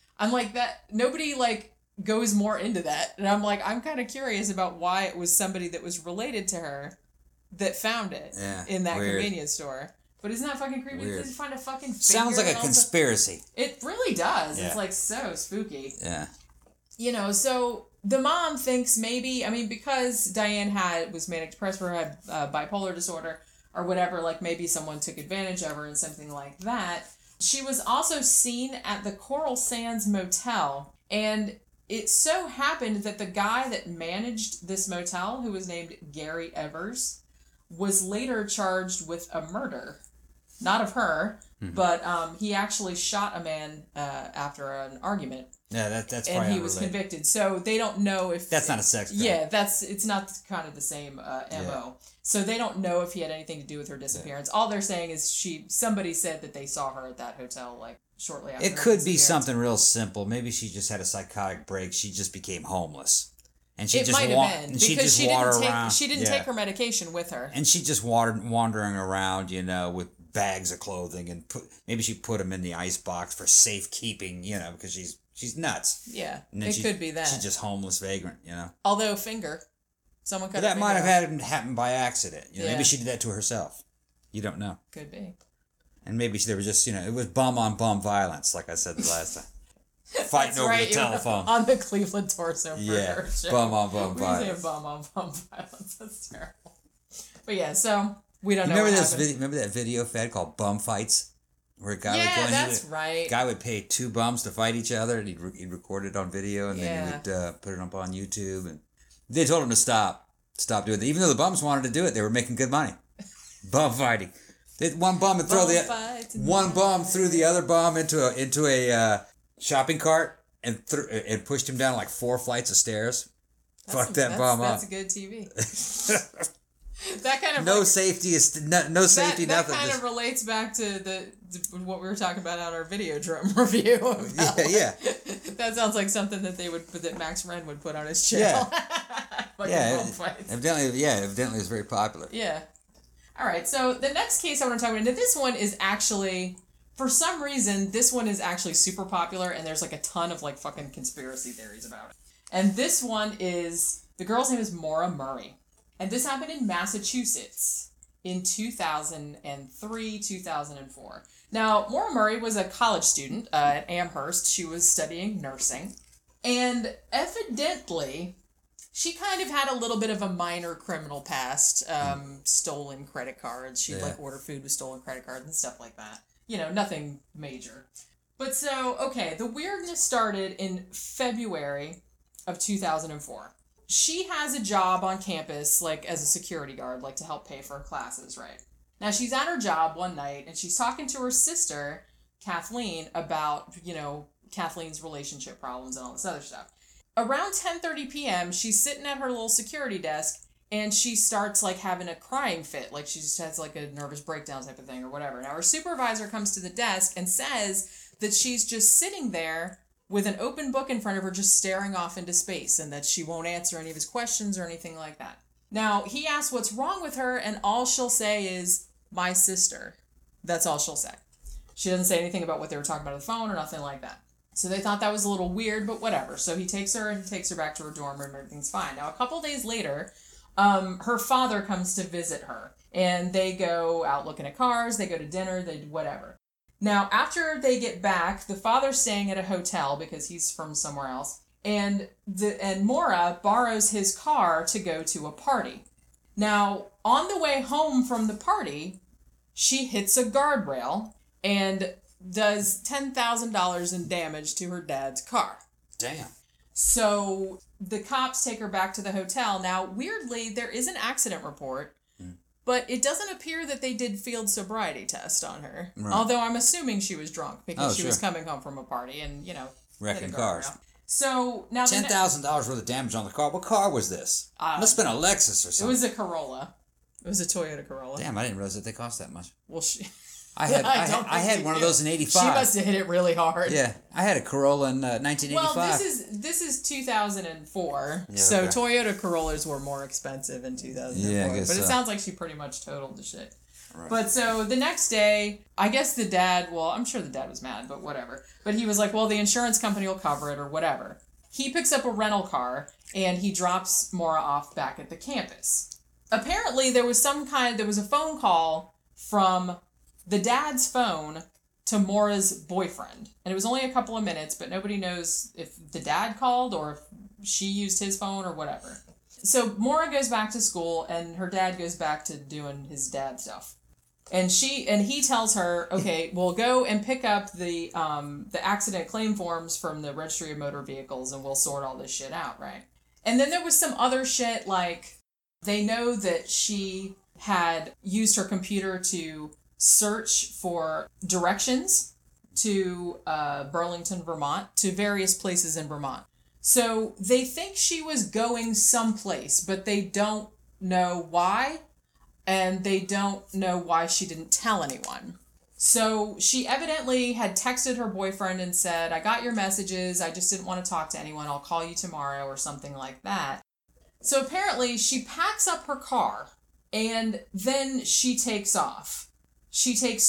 goes more into that. And I'm like, I'm kind of curious about why it was somebody that was related to her that found it in that convenience store. But isn't that fucking creepy? Did you find a fucking figure? Sounds like a conspiracy. It really does. Yeah. It's like so spooky. Yeah. You know, so the mom thinks maybe, I mean, because Diane was manic depressed or had bipolar disorder or whatever, like maybe someone took advantage of her and something like that. She was also seen at the Coral Sands Motel, and it so happened that the guy that managed this motel, who was named Gary Evers, was later charged with a murder. Not of her, but he actually shot a man after an argument. Yeah, that's probably and he was unrelated. convicted. So they don't know if That's not a sex crime. Yeah, it's not kind of the same MO. So they don't know if he had anything to do with her disappearance. All they're saying is somebody said that they saw her at that hotel like shortly after. It her could be disappearance. something real simple. Maybe she just had a psychotic break. She just became homeless. And she It just might have been because she didn't take her medication with her. And she just wandering around, you know, with bags of clothing, and maybe she put them in the ice box for safekeeping, you know, because she's nuts. Yeah, And then it could be that. She's just homeless vagrant, you know. Although someone cut her That might finger have off. happened by accident. You know, Yeah. maybe she did that to herself. You don't know. Could be. And maybe they were just, you know, it was bum on bum violence, like I said the last time. Fighting over the telephone. On the Cleveland Torso Yeah, Murder Show. bum on bum We violence. say bum on bum violence. That's terrible. But yeah, so we don't know. Remember what this happened. video? Remember that video fed called Bum Fights, where a guy would go Yeah, and that's right. guy would pay two bums to fight each other, and he'd record it on video, and then he would put it up on YouTube. And they told him to stop doing that, even though the bums wanted to do it. They were making good money. Bum fighting. One bum would throw one bum threw the other bum into a shopping cart and pushed him down like 4 flights of stairs. Fuck that bum up. That's a good TV. That kind of no safety is no safety. That nothing. kind Just, of relates back to what we were talking about on our Videodrome review. About, yeah. That sounds like something that Max Wren would put on his channel. Yeah, bum fights. evidently it's very popular. Yeah. All right. So the next case I want to talk about, and this one is actually, for some reason, this one is actually super popular, and there's like a ton of like fucking conspiracy theories about it. And this one is, the girl's name is Maura Murray. And this happened in Massachusetts in 2003, 2004. Now, Maura Murray was a college student at Amherst. She was studying nursing. And evidently, she kind of had a little bit of a minor criminal past. Stolen credit cards. She'd like order food with stolen credit cards and stuff like that. You know, nothing major. But so, okay, the weirdness started in February of 2004. She has a job on campus, like, as a security guard, like, to help pay for her classes, right? Now, she's at her job one night, and she's talking to her sister, Kathleen, about, you know, Kathleen's relationship problems and all this other stuff. Around 10:30 p.m., she's sitting at her little security desk, and she starts, like, having a crying fit. Like, she just has, like, a nervous breakdown type of thing or whatever. Now, her supervisor comes to the desk and says that she's just sitting there with an open book in front of her just staring off into space, and that she won't answer any of his questions or anything like that. Now, he asks what's wrong with her, and all she'll say is, my sister. That's all she'll say. She doesn't say anything about what they were talking about on the phone or nothing like that. So they thought that was a little weird, but whatever. So he takes her back to her dorm room, and everything's fine. Now, a couple days later, her father comes to visit her, and they go out looking at cars, they go to dinner, they do whatever. Now, after they get back, the father's staying at a hotel because he's from somewhere else, and Maura borrows his car to go to a party. Now, on the way home from the party, she hits a guardrail and does $10,000 in damage to her dad's car. Damn. So the cops take her back to the hotel. Now, weirdly, there is an accident report, but it doesn't appear that they did field sobriety test on her. Right. Although I'm assuming she was drunk because she was coming home from a party and, wrecking cars. So now $10,000 worth of damage on the car. What car was this? Must have been a Lexus or something. It was a Corolla. It was a Toyota Corolla. Damn, I didn't realize that they cost that much. Well, I had one of those in 85. She must have hit it really hard. Yeah, I had a Corolla in 1985. Well, this is 2004, so Toyota Corollas were more expensive in 2004. Yeah, I guess but it sounds like she pretty much totaled the shit. Right. But so the next day, I guess the dad, well, I'm sure the dad was mad, but whatever. But he was like, well, the insurance company will cover it or whatever. He picks up a rental car and he drops Maura off back at the campus. Apparently, there was a phone call from the dad's phone to Maura's boyfriend. And it was only a couple of minutes, but nobody knows if the dad called or if she used his phone or whatever. So Maura goes back to school and her dad goes back to doing his dad stuff. And he tells her, okay, we'll go and pick up the accident claim forms from the Registry of Motor Vehicles and we'll sort all this shit out, right? And then there was some other shit, like they know that she had used her computer to search for directions to Burlington, Vermont, to various places in Vermont. So they think she was going someplace, but they don't know why, and they don't know why she didn't tell anyone. So she evidently had texted her boyfriend and said, I got your messages, I just didn't want to talk to anyone, I'll call you tomorrow, or something like that. So apparently she packs up her car, and then she takes off. She takes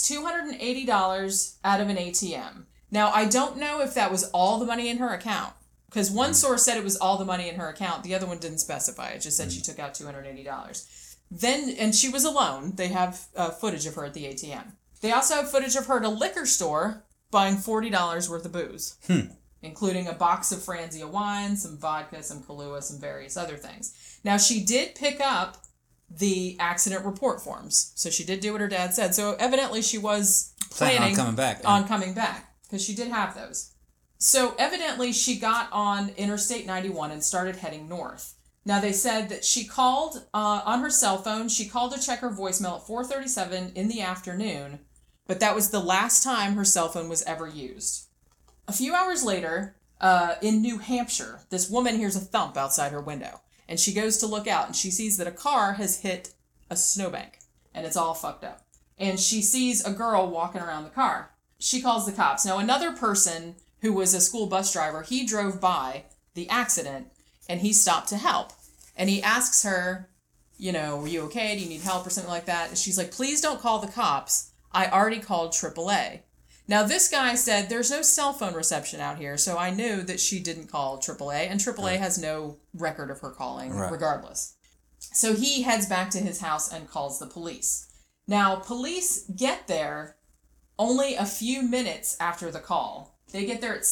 $280 out of an ATM. Now, I don't know if that was all the money in her account, because one source said it was all the money in her account. The other one didn't specify. It just said she took out $280. And she was alone. They have footage of her at the ATM. They also have footage of her at a liquor store buying $40 worth of booze, including a box of Franzia wine, some vodka, some Kahlua, some various other things. Now, she did pick up the accident report forms. So she did do what her dad said. So evidently she was planning on coming back. On coming back, because she did have those. So evidently she got on Interstate 91 and started heading north. Now they said that she called on her cell phone. She called to check her voicemail at 4:37 in the afternoon, but that was the last time her cell phone was ever used. A few hours later, in New Hampshire, this woman hears a thump outside her window. And she goes to look out, and she sees that a car has hit a snowbank, and it's all fucked up. And she sees a girl walking around the car. She calls the cops. Now, another person who was a school bus driver, he drove by the accident, and he stopped to help. And he asks her, were you okay? Do you need help or something like that? And she's like, please don't call the cops. I already called AAA. Now, this guy said there's no cell phone reception out here, so I knew that she didn't call AAA, and AAA has no record of her calling, regardless. So he heads back to his house and calls the police. Now, police get there only a few minutes after the call. They get there at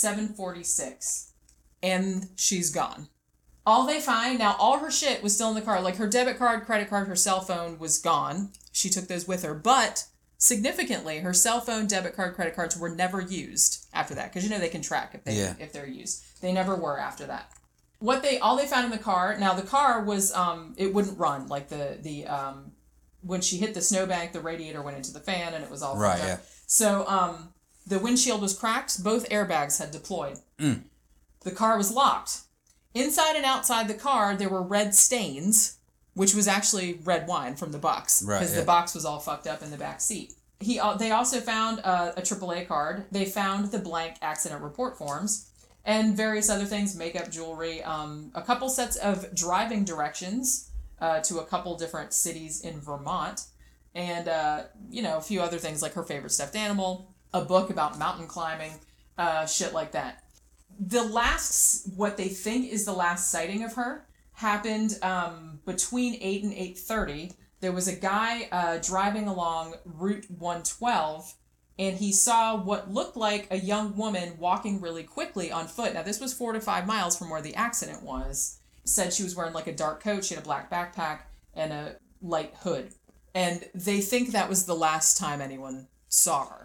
7:46, and she's gone. All they find, now all her shit was still in the car, like her debit card, credit card, her cell phone was gone. She took those with her, but significantly, her cell phone, debit card, credit cards were never used after that, because they can track if they're used. They never were after that. All they found in the car. Now the car was it wouldn't run, like the when she hit the snowbank, the radiator went into the fan and it was all fucked up. Yeah. So the windshield was cracked. Both airbags had deployed. The car was locked. Inside and outside the car, there were red stains, which was actually red wine from the box, because the box was all fucked up in the back seat. They also found a AAA card. They found the blank accident report forms. and various other things, makeup, jewelry, a couple sets of driving directions to a couple different cities in Vermont, and, a few other things like her favorite stuffed animal, a book about mountain climbing, shit like that. What they think is the last sighting of her happened between 8 and 8:30. There was a guy driving along Route 112, and he saw what looked like a young woman walking really quickly on foot. Now, this was 4 to 5 miles from where the accident was. Said she was wearing like a dark coat, she had a black backpack, and a light hood. And they think that was the last time anyone saw her.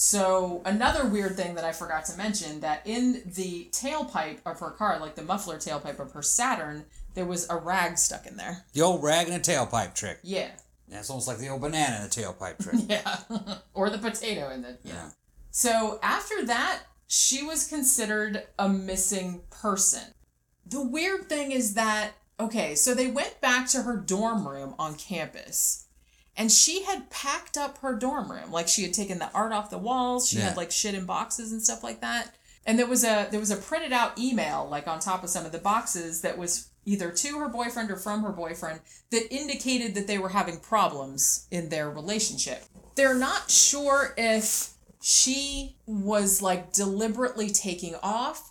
So, another weird thing that I forgot to mention, that in the tailpipe of her car, like the muffler tailpipe of her Saturn, there was a rag stuck in there. The old rag in a tailpipe trick. Yeah. Yeah, it's almost like the old banana in a tailpipe trick. Yeah. Or the potato in the... Yeah. So, after that, she was considered a missing person. The weird thing is that, okay, so they went back to her dorm room on campus, and she had packed up her dorm room. Like, she had taken the art off the walls, she had, like, shit in boxes and stuff like that. And there was a printed out email, like, on top of some of the boxes that was either to her boyfriend or from her boyfriend that indicated that they were having problems in their relationship. They're not sure if she was, like, deliberately taking off,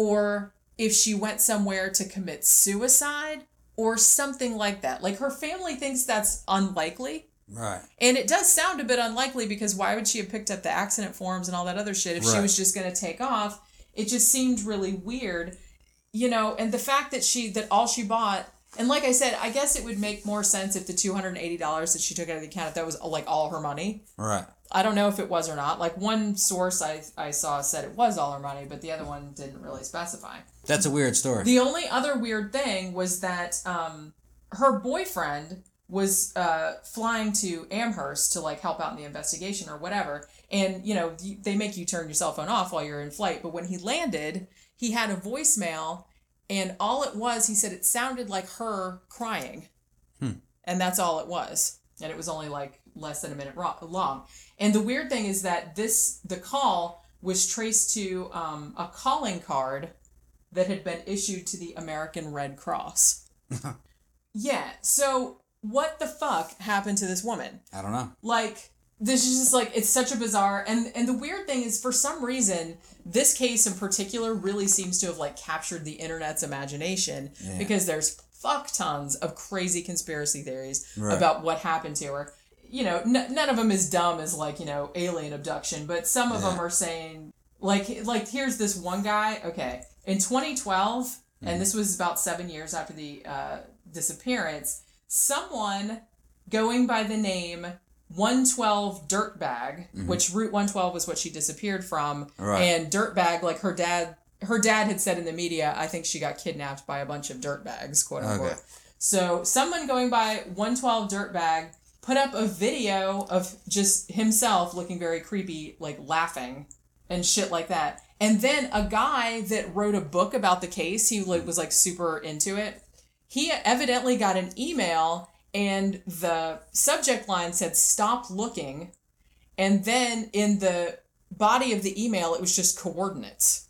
or if she went somewhere to commit suicide or something like that. Like, her family thinks that's unlikely. Right. And it does sound a bit unlikely, because why would she have picked up the accident forms and all that other shit if she was just going to take off? It just seemed really weird, and the fact that all she bought, and like I said, I guess it would make more sense if the $280 that she took out of the account, if that was like all her money. Right. I don't know if it was or not. Like, one source I saw said it was all her money, but the other one didn't really specify. That's a weird story. The only other weird thing was that her boyfriend was flying to Amherst to, like, help out in the investigation or whatever. And, they make you turn your cell phone off while you're in flight. But when he landed, he had a voicemail, and all it was, he said it sounded like her crying. And that's all it was. And it was only, like, less than a minute long. And the weird thing is that the call was traced to a calling card that had been issued to the American Red Cross. Yeah, so what the fuck happened to this woman? I don't know. Like, this is just, like, it's such a bizarre... And the weird thing is, for some reason, this case in particular really seems to have, like, captured the internet's imagination, because there's fuck tons of crazy conspiracy theories about what happened to her. None of them as dumb as, like, alien abduction, but some of them are saying, like, here's this one guy, okay, in 2012, and this was about 7 years after the disappearance, someone going by the name 112 Dirtbag, which Route 112 was what she disappeared from, and Dirtbag, like, her dad had said in the media, I think she got kidnapped by a bunch of dirtbags, quote unquote. Okay. So someone going by 112 Dirtbag put up a video of just himself looking very creepy, like, laughing and shit like that. And then a guy that wrote a book about the case, he was, like, super into it. He evidently got an email, and the subject line said, "Stop looking." And then in the body of the email, it was just coordinates.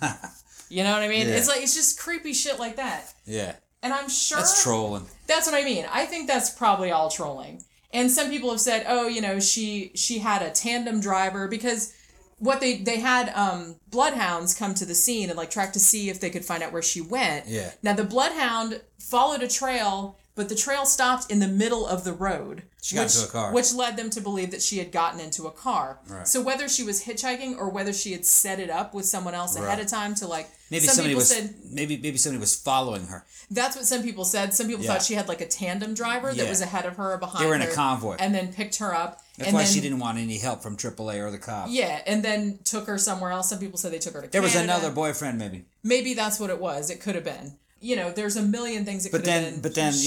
You know what I mean? Yeah. It's just creepy shit like that. Yeah. And I'm sure... That's trolling. That's what I mean. I think that's probably all trolling. And some people have said, oh, she had a tandem driver, because what they had bloodhounds come to the scene and, like, track to see if they could find out where she went. Yeah. Now, the bloodhound followed a trail, but the trail stopped in the middle of the road. She got into a car. Which led them to believe that she had gotten into a car. Right. So whether she was hitchhiking or whether she had set it up with someone else ahead of time to, like... Maybe somebody was following her. That's what some people said. Some people thought she had, like, a tandem driver that was ahead of her or behind her. They were in a convoy. And then picked her up. That's why she didn't want any help from AAA or the cops. Yeah, and then took her somewhere else. Some people said they took her to Canada. There was another boyfriend, maybe. Maybe that's what it was. It could have been. There's a million things it could have been. But then,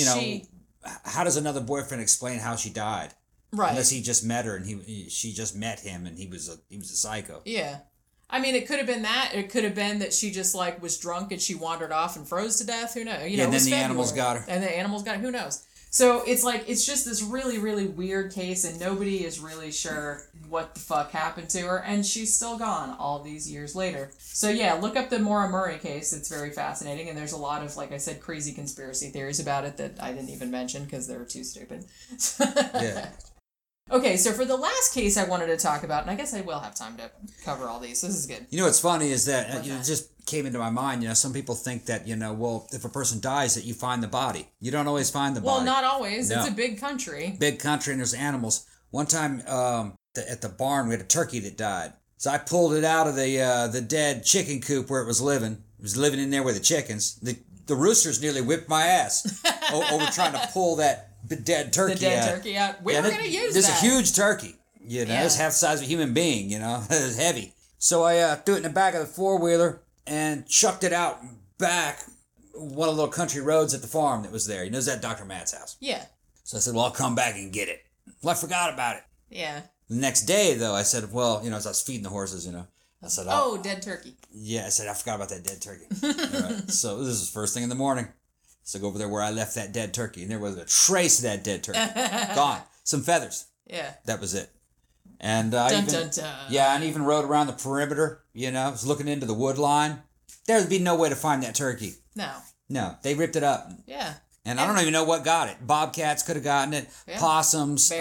how does another boyfriend explain how she died? Right. Unless he just met her and she just met him and he was a psycho. Yeah. I mean, it could have been that. It could have been that she just, like, was drunk and she wandered off and froze to death. Who knows? And then the animals got her. And the animals got her. Who knows? So it's like, it's just this really, really weird case, and nobody is really sure what the fuck happened to her, and she's still gone all these years later. So yeah, look up the Maura Murray case. It's very fascinating, and there's a lot of, like I said, crazy conspiracy theories about it that I didn't even mention because they were too stupid. Yeah. Okay, so for the last case I wanted to talk about, and I guess I will have time to cover all these. This is good. You know what's funny is that it just came into my mind. Some people think that well, if a person dies, that you find the body. You don't always find the body. Well, not always. No. It's a big country. Big country, and there's animals. One time, at the barn, we had a turkey that died. So I pulled it out of the dead chicken coop where it was living. It was living in there with the chickens. The roosters nearly whipped my ass over trying to pull that dead turkey out. The dead turkey out. We were going to use This that. is a huge turkey. It was half the size of a human being, It was heavy. So I threw it in the back of the four-wheeler and chucked it out back one of the little country roads at the farm that was there. Is that Dr. Matt's house? Yeah. So I said, well, I'll come back and get it. Well, I forgot about it. Yeah. The next day, though, I said, well, as I was feeding the horses, I said, dead turkey. Yeah, I said, I forgot about that dead turkey. All right. So this is first thing in the morning. So I go over there where I left that dead turkey, and there was a trace of that dead turkey. Gone. Some feathers. Yeah. That was it. And I even rode around the perimeter, was looking into the wood line. There'd be no way to find that turkey. No, they ripped it up. Yeah. And I don't even know what got it. Bobcats could have gotten it. Yeah. Possums,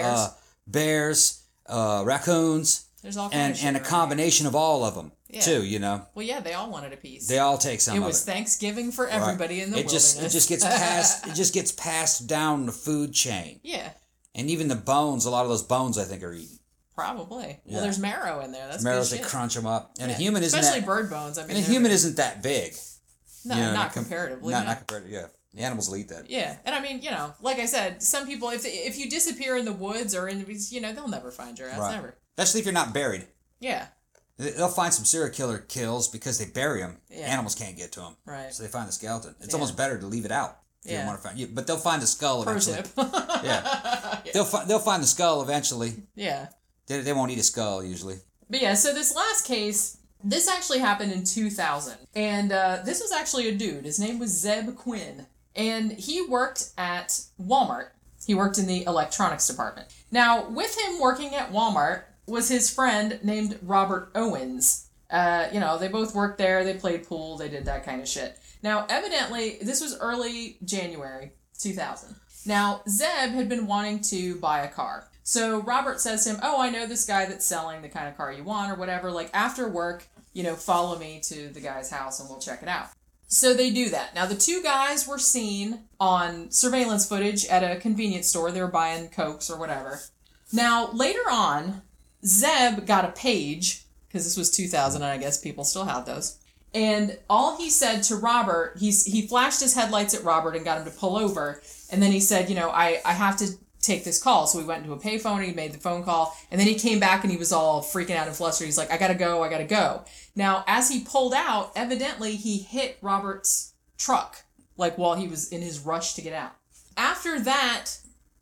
bears, raccoons. There's all kinds of shit and a combination of all of them, too, Well, yeah, they all wanted a piece. They all take some of it. It was Thanksgiving for everybody in the wilderness. It just gets passed down the food chain. Yeah. And even the bones, a lot of those bones, I think, are eaten. Probably. Yeah. Well, there's marrow in there. That's marrow. Good shit. They crunch them up, and a human isn't especially bird bones. I mean, and a human isn't that big. No, not comparatively. Not comparatively. Yeah, the animals will eat that. Yeah, and I mean, like I said, some people, if you disappear in the woods or in the, they'll never find your ass. Right. Never. Especially if you're not buried. Yeah. They'll find some serial killer kills because they bury them. Yeah. Animals can't get to them. Right. So they find the skeleton. It's almost better to leave it out. If you don't want to find you, but they'll find the skull eventually. Pro tip. Yeah. They'll find the skull eventually. Yeah. They won't eat a skull usually. But yeah, so this last case, this actually happened in 2000. And this was actually a dude. His name was Zeb Quinn. And he worked at Walmart. He worked in the electronics department. Now, with him working at Walmart was his friend named Robert Owens. They both worked there. They played pool. They did that kind of shit. Now, evidently, this was early January 2000. Now, Zeb had been wanting to buy a car. So Robert says to him, I know this guy that's selling the kind of car you want or whatever. Like, after work, follow me to the guy's house and we'll check it out. So they do that. Now, the two guys were seen on surveillance footage at a convenience store. They were buying Cokes or whatever. Now, later on, Zeb got a page, because this was 2000, and I guess people still have those. And all he said to Robert, he flashed his headlights at Robert and got him to pull over. And then he said, I have to take this call. So we went into a payphone, he made the phone call, and then he came back and he was all freaking out and flustered. He's like, I gotta go. Now, as he pulled out, evidently he hit Robert's truck, like while he was in his rush to get out. After that,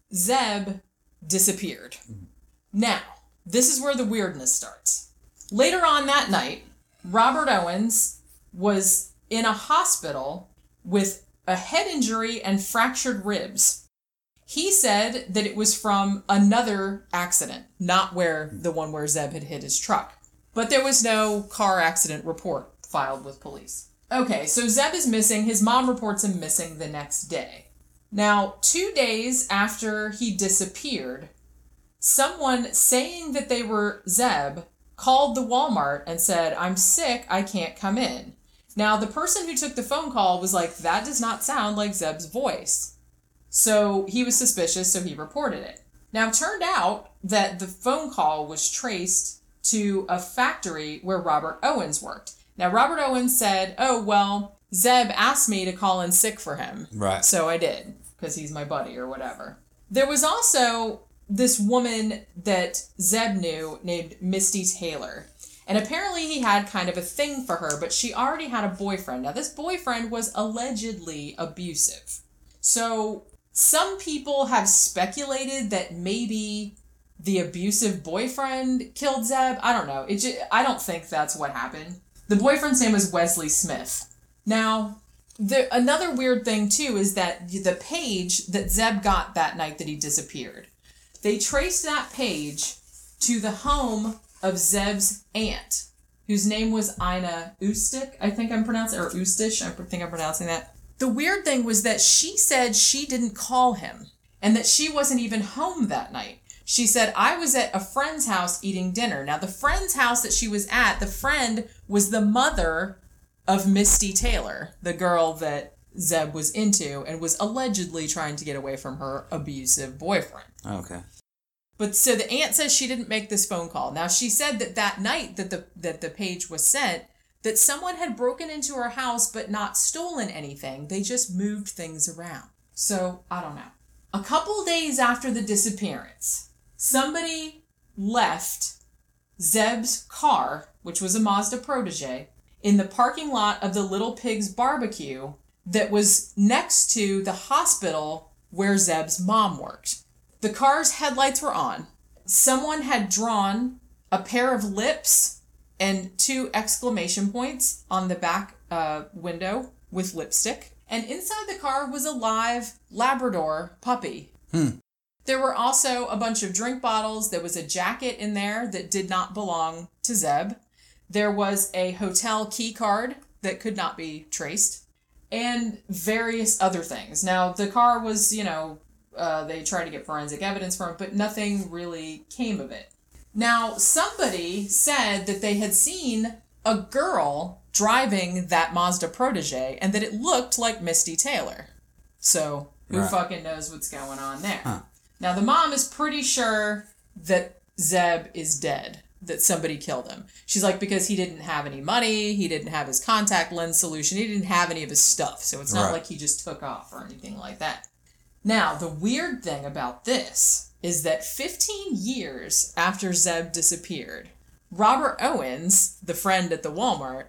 Zeb disappeared. Now, this is where the weirdness starts. Later on that night, Robert Owens was in a hospital with a head injury and fractured ribs. He said that it was from another accident, not the one where Zeb had hit his truck. But there was no car accident report filed with police. Okay, so Zeb is missing. His mom reports him missing the next day. Now, 2 days after he disappeared, someone saying that they were Zeb called the Walmart and said, I'm sick, I can't come in. Now, the person who took the phone call was like, that does not sound like Zeb's voice. So he was suspicious, so he reported it. Now, it turned out that the phone call was traced to a factory where Robert Owens worked. Now, Robert Owens said, Zeb asked me to call in sick for him. Right. So I did, because he's my buddy or whatever. There was also this woman that Zeb knew named Misty Taylor. And apparently he had kind of a thing for her, but she already had a boyfriend. Now, this boyfriend was allegedly abusive. So some people have speculated that maybe the abusive boyfriend killed Zeb. I don't know. I don't think that's what happened. The boyfriend's name was Wesley Smith. Now, Another weird thing, too, is that the page that Zeb got that night that he disappeared, they traced that page to the home of Zeb's aunt, whose name was Ina Ustic, I think I'm pronouncing, or Ustish, I think I'm pronouncing that. The weird thing was that she said she didn't call him, and that she wasn't even home that night. She said, I was at a friend's house eating dinner. Now, the friend's house that she was at, the friend was the mother of Misty Taylor, the girl that Zeb was into and was allegedly trying to get away from her abusive boyfriend. Okay. But so the aunt says she didn't make this phone call. Now, she said that night that the page was sent, that someone had broken into her house but not stolen anything. They just moved things around. So, I don't know. A couple days after the disappearance, somebody left Zeb's car, which was a Mazda Protege, in the parking lot of the Little Pigs barbecue that was next to the hospital where Zeb's mom worked. The car's headlights were on. Someone had drawn a pair of lips and 2 exclamation points on the back window with lipstick. And inside the car was a live Labrador puppy. There were also a bunch of drink bottles. There was a jacket in there that did not belong to Zeb. There was a hotel key card that could not be traced, and various other things. Now, the car was, they tried to get forensic evidence from it, but nothing really came of it. Now, somebody said that they had seen a girl driving that Mazda Protege, and that it looked like Misty Taylor. So, who fucking knows what's going on there? Huh. Now, the mom is pretty sure that Zeb is dead. That somebody killed him. She's like, because he didn't have any money, he didn't have his contact lens solution, he didn't have any of his stuff, so it's not like he just took off or anything like that. Now, the weird thing about this is that 15 years after Zeb disappeared, Robert Owens, the friend at the Walmart,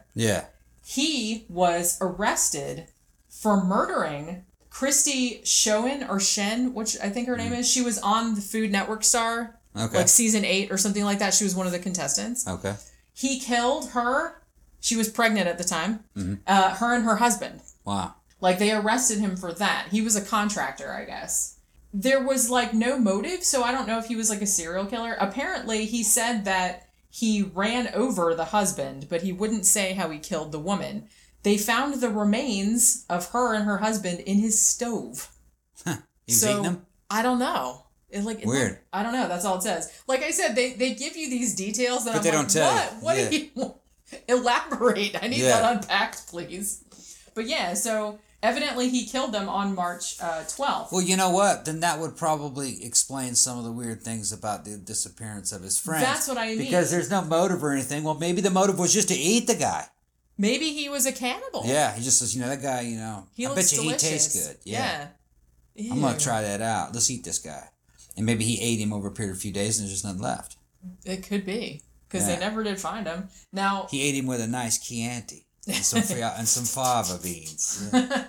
he was arrested for murdering Christy Schoen, or Shen, which I think her name is. She was on the Food Network Star. Okay. Like season 8 or something like that. She was one of the contestants. Okay. He killed her. She was pregnant at the time. Mm-hmm. Her and her husband. Wow. Like, they arrested him for that. He was a contractor, I guess. There was, like, no motive, so I don't know if he was, like, a serial killer. Apparently, he said that he ran over the husband, but he wouldn't say how he killed the woman. They found the remains of her and her husband in his stove. Huh. He was eating them? I don't know. Weird. I don't know. That's all it says. Like I said, they give you these details that but they don't tell you. What do you elaborate? I need that unpacked, please. But yeah, so evidently he killed them on March 12th. Well, you know what? Then that would probably explain some of the weird things about the disappearance of his friends. That's what I mean. Because there's no motive or anything. Well, maybe the motive was just to eat the guy. Maybe he was a cannibal. Yeah, he just says, that guy, I bet you delicious. He tastes good. Yeah. Ew. I'm going to try that out. Let's eat this guy. And maybe he ate him over a period of a few days and there's just nothing left. It could be. Because they never did find him. Now he ate him with a nice Chianti and some fava beans.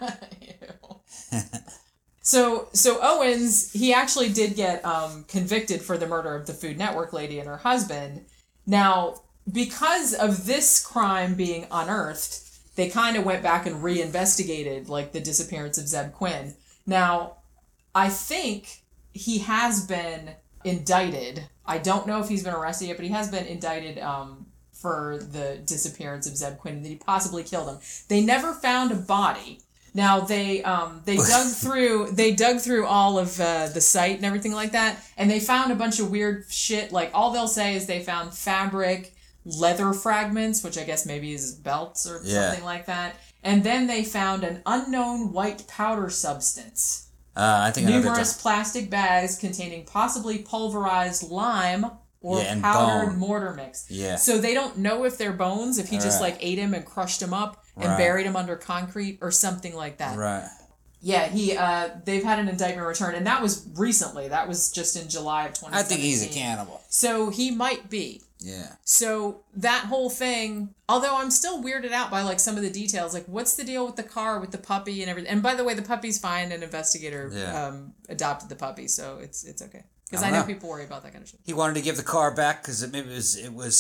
So Owens, he actually did get convicted for the murder of the Food Network lady and her husband. Now, because of this crime being unearthed, they kind of went back and reinvestigated, like, the disappearance of Zeb Quinn. Now, I think he has been indicted. I don't know if he's been arrested yet, but he has been indicted for the disappearance of Zeb Quinn, that he possibly killed him. They never found a body. Now they dug through all of the site and everything like that, and they found a bunch of weird shit. Like, all they'll say is they found fabric, leather fragments, which I guess maybe is belts or something like that, and then they found an unknown white powder substance. I think numerous plastic bags containing possibly pulverized lime or powdered mortar mix. Yeah. So they don't know if they're bones, if he just like ate him and crushed him up and buried him under concrete or something like that. Right. Yeah, they've had an indictment returned, and that was recently. That was just in July of 2017. I think he's a cannibal. So he might be. Yeah. So that whole thing, although I'm still weirded out by, like, some of the details, like, what's the deal with the car, with the puppy and everything? And by the way, the puppy's fine. An investigator adopted the puppy, so it's okay. Because I know people worry about that kind of shit. He wanted to give the car back because it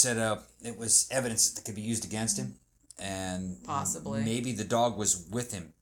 was evidence that could be used against him, and possibly maybe the dog was with him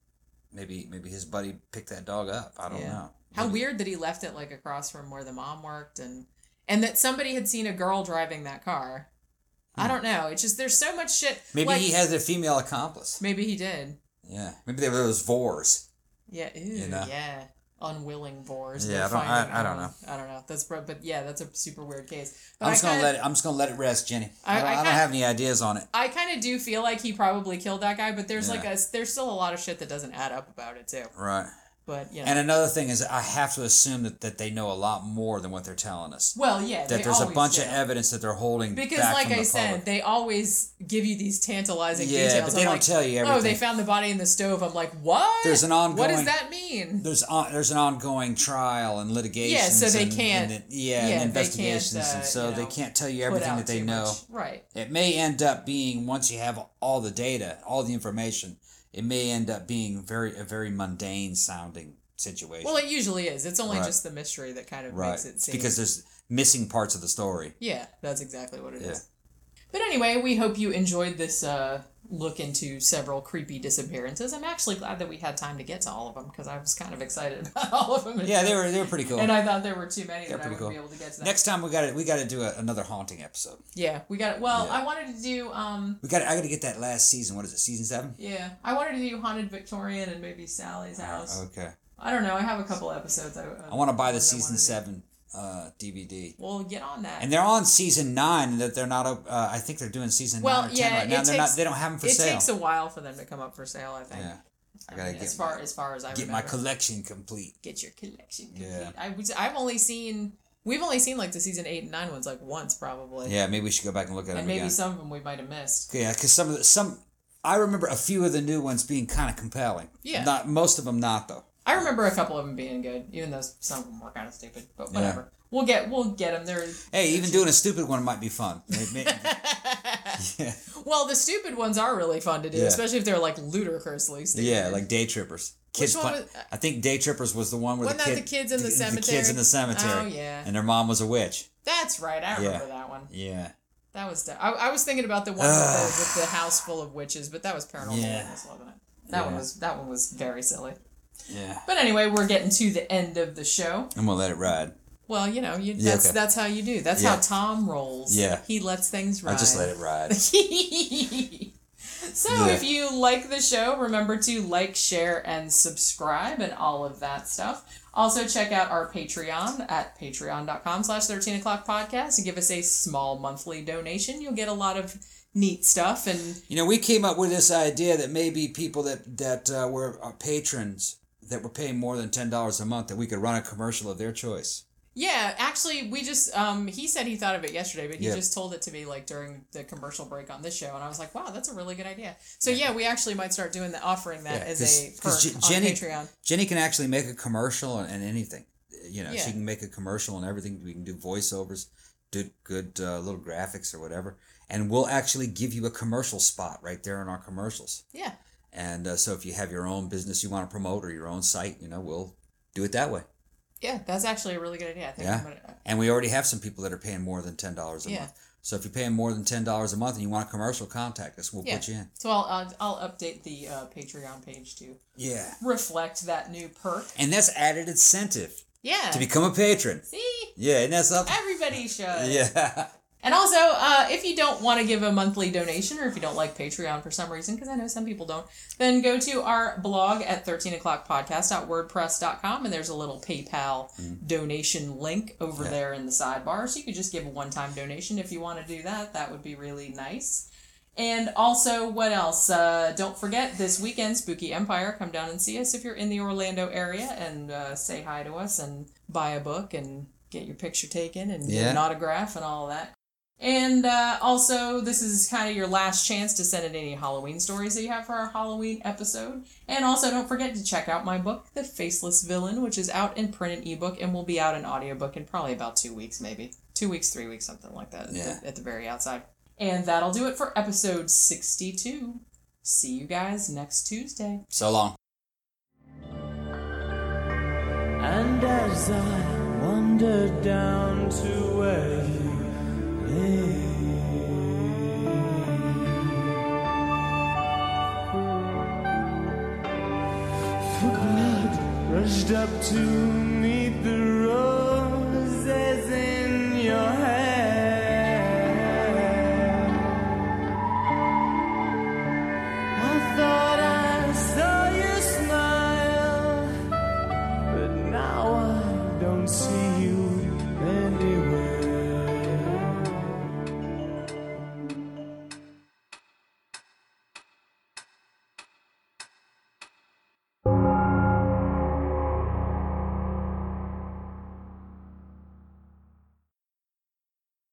maybe his buddy picked that dog up. I don't know. How weird that he left it like across from where the mom worked, and that somebody had seen a girl driving that car. I don't know. It's just there's so much shit. Maybe like, he has a female accomplice. Maybe he did. Yeah. Maybe they were those Vors. Yeah. Ew, You know? Yeah. Unwilling Vors. Yeah, I don't know. I don't know. But yeah, that's a super weird case. But I'm just gonna let it rest, Jenny. I don't have any ideas on it. I kind of do feel like he probably killed that guy, but there's Yeah. there's still a lot of shit that doesn't add up about it too. Right. But you know. And another thing is, I have to assume that they know a lot more than what they're telling us. Well, yeah, that there's a bunch of evidence that they're holding because, back like from I the said, public. they always give you these tantalizing Yeah, details. but they I'm don't like, tell you Oh, everything. they found the body in the stove. I'm like, what? There's an ongoing. What does that mean? There's an ongoing trial and litigation. Yeah, so they can't. And they investigations, can't, and so they can't tell you everything that they know. Right. It may end up being, once you have all the data, all the information, it may end up being a very mundane sounding situation. Well, it usually is. It's only Right. just the mystery that kind of right. makes it seem. Because there's missing parts of the story. Yeah, that's exactly what it Yeah. is. But anyway, we hope you enjoyed this look into several creepy disappearances. I'm actually glad that we had time to get to all of them because I was kind of excited about all of them. Yeah, they were pretty cool. And I thought there were too many They're that I pretty wouldn't cool. be able to get to. Next time we got to do another haunting episode. Yeah, we got it. Well, Yeah. I wanted to do I got to get that last season. What is it? Season 7? Yeah, I wanted to do Haunted Victorian and maybe Sally's House. Okay. I don't know. I have a couple episodes. I want to buy the season 7 DVD. Well, get on that. And they're on season 9. That they're not. I think they're doing season 9 or 10 right now. They don't have them for sale. It takes a while for them to come up for sale. I think. Yeah. I gotta get as far as I get remember. my collection complete. Get your collection complete. Yeah. I've only seen. We've only seen like the season 8 and 9 ones like once probably. Yeah, maybe we should go back and look at them And maybe again. some of them we might have missed. Yeah, because I remember a few of the new ones being kind of compelling. Yeah. Not most of them, not though. I remember a couple of them being good, even though some of them were kind of stupid. But whatever. Yeah. We'll get them. They're even doing a stupid one might be fun. Yeah. Well, the stupid ones are really fun to do, especially if they're like ludicrously stupid. Yeah, like Day Trippers. Which one was, I think Day Trippers was the one where wasn't that the kids in the cemetery? The kids in the cemetery. Oh yeah. And their mom was a witch. That's right. I remember that one. Yeah. That was. I was thinking about the one with the house full of witches, but that was Paranormal Witness, wasn't it? That one was very silly. Yeah. But anyway, we're getting to the end of the show. I'm gonna let it ride. Well, that's how you do. That's how Tom rolls. Yeah. He lets things ride. I just let it ride. So if you like the show, remember to like, share, and subscribe and all of that stuff. Also check out our Patreon at patreon.com/13o'clock podcast and give us a small monthly donation. You'll get a lot of neat stuff. And we came up with this idea that maybe people that were patrons that were paying more than $10 a month, that we could run a commercial of their choice. Yeah, actually, we just, he said he thought of it yesterday, but he just told it to me, like, during the commercial break on this show, and I was like, wow, that's a really good idea. So, we actually might start offering that as a perk on Patreon. Jenny can actually make a commercial and anything. She can make a commercial and everything. We can do voiceovers, do good little graphics or whatever, and we'll actually give you a commercial spot right there in our commercials. Yeah. And so if you have your own business you want to promote or your own site, we'll do it that way. Yeah, that's actually a really good idea. I think I'm gonna... And we already have some people that are paying more than $10 a month. So if you're paying more than $10 a month and you want a commercial, contact us. We'll put you in. So I'll update the Patreon page to reflect that new perk. And that's added incentive. Yeah. To become a patron. See? Yeah, and that's up. Everybody should. Yeah. And also, if you don't want to give a monthly donation, or if you don't like Patreon for some reason, because I know some people don't, then go to our blog at 13o'clockpodcast.wordpress.com, and there's a little PayPal donation link over there in the sidebar. So you could just give a one-time donation if you want to do that. That would be really nice. And also, what else? Don't forget, this weekend, Spooky Empire, come down and see us if you're in the Orlando area, and say hi to us and buy a book and get your picture taken and get an autograph and all of that. And also, this is kind of your last chance to send in any Halloween stories that you have for our Halloween episode. And also, don't forget to check out my book, The Faceless Villain, which is out in print and ebook and will be out in audiobook in probably about 2 weeks, maybe. 2 weeks, 3 weeks, something like that at the very outside. And that'll do it for episode 62. See you guys next Tuesday. So long. And as I wandered down to where you rushed up to meet the road.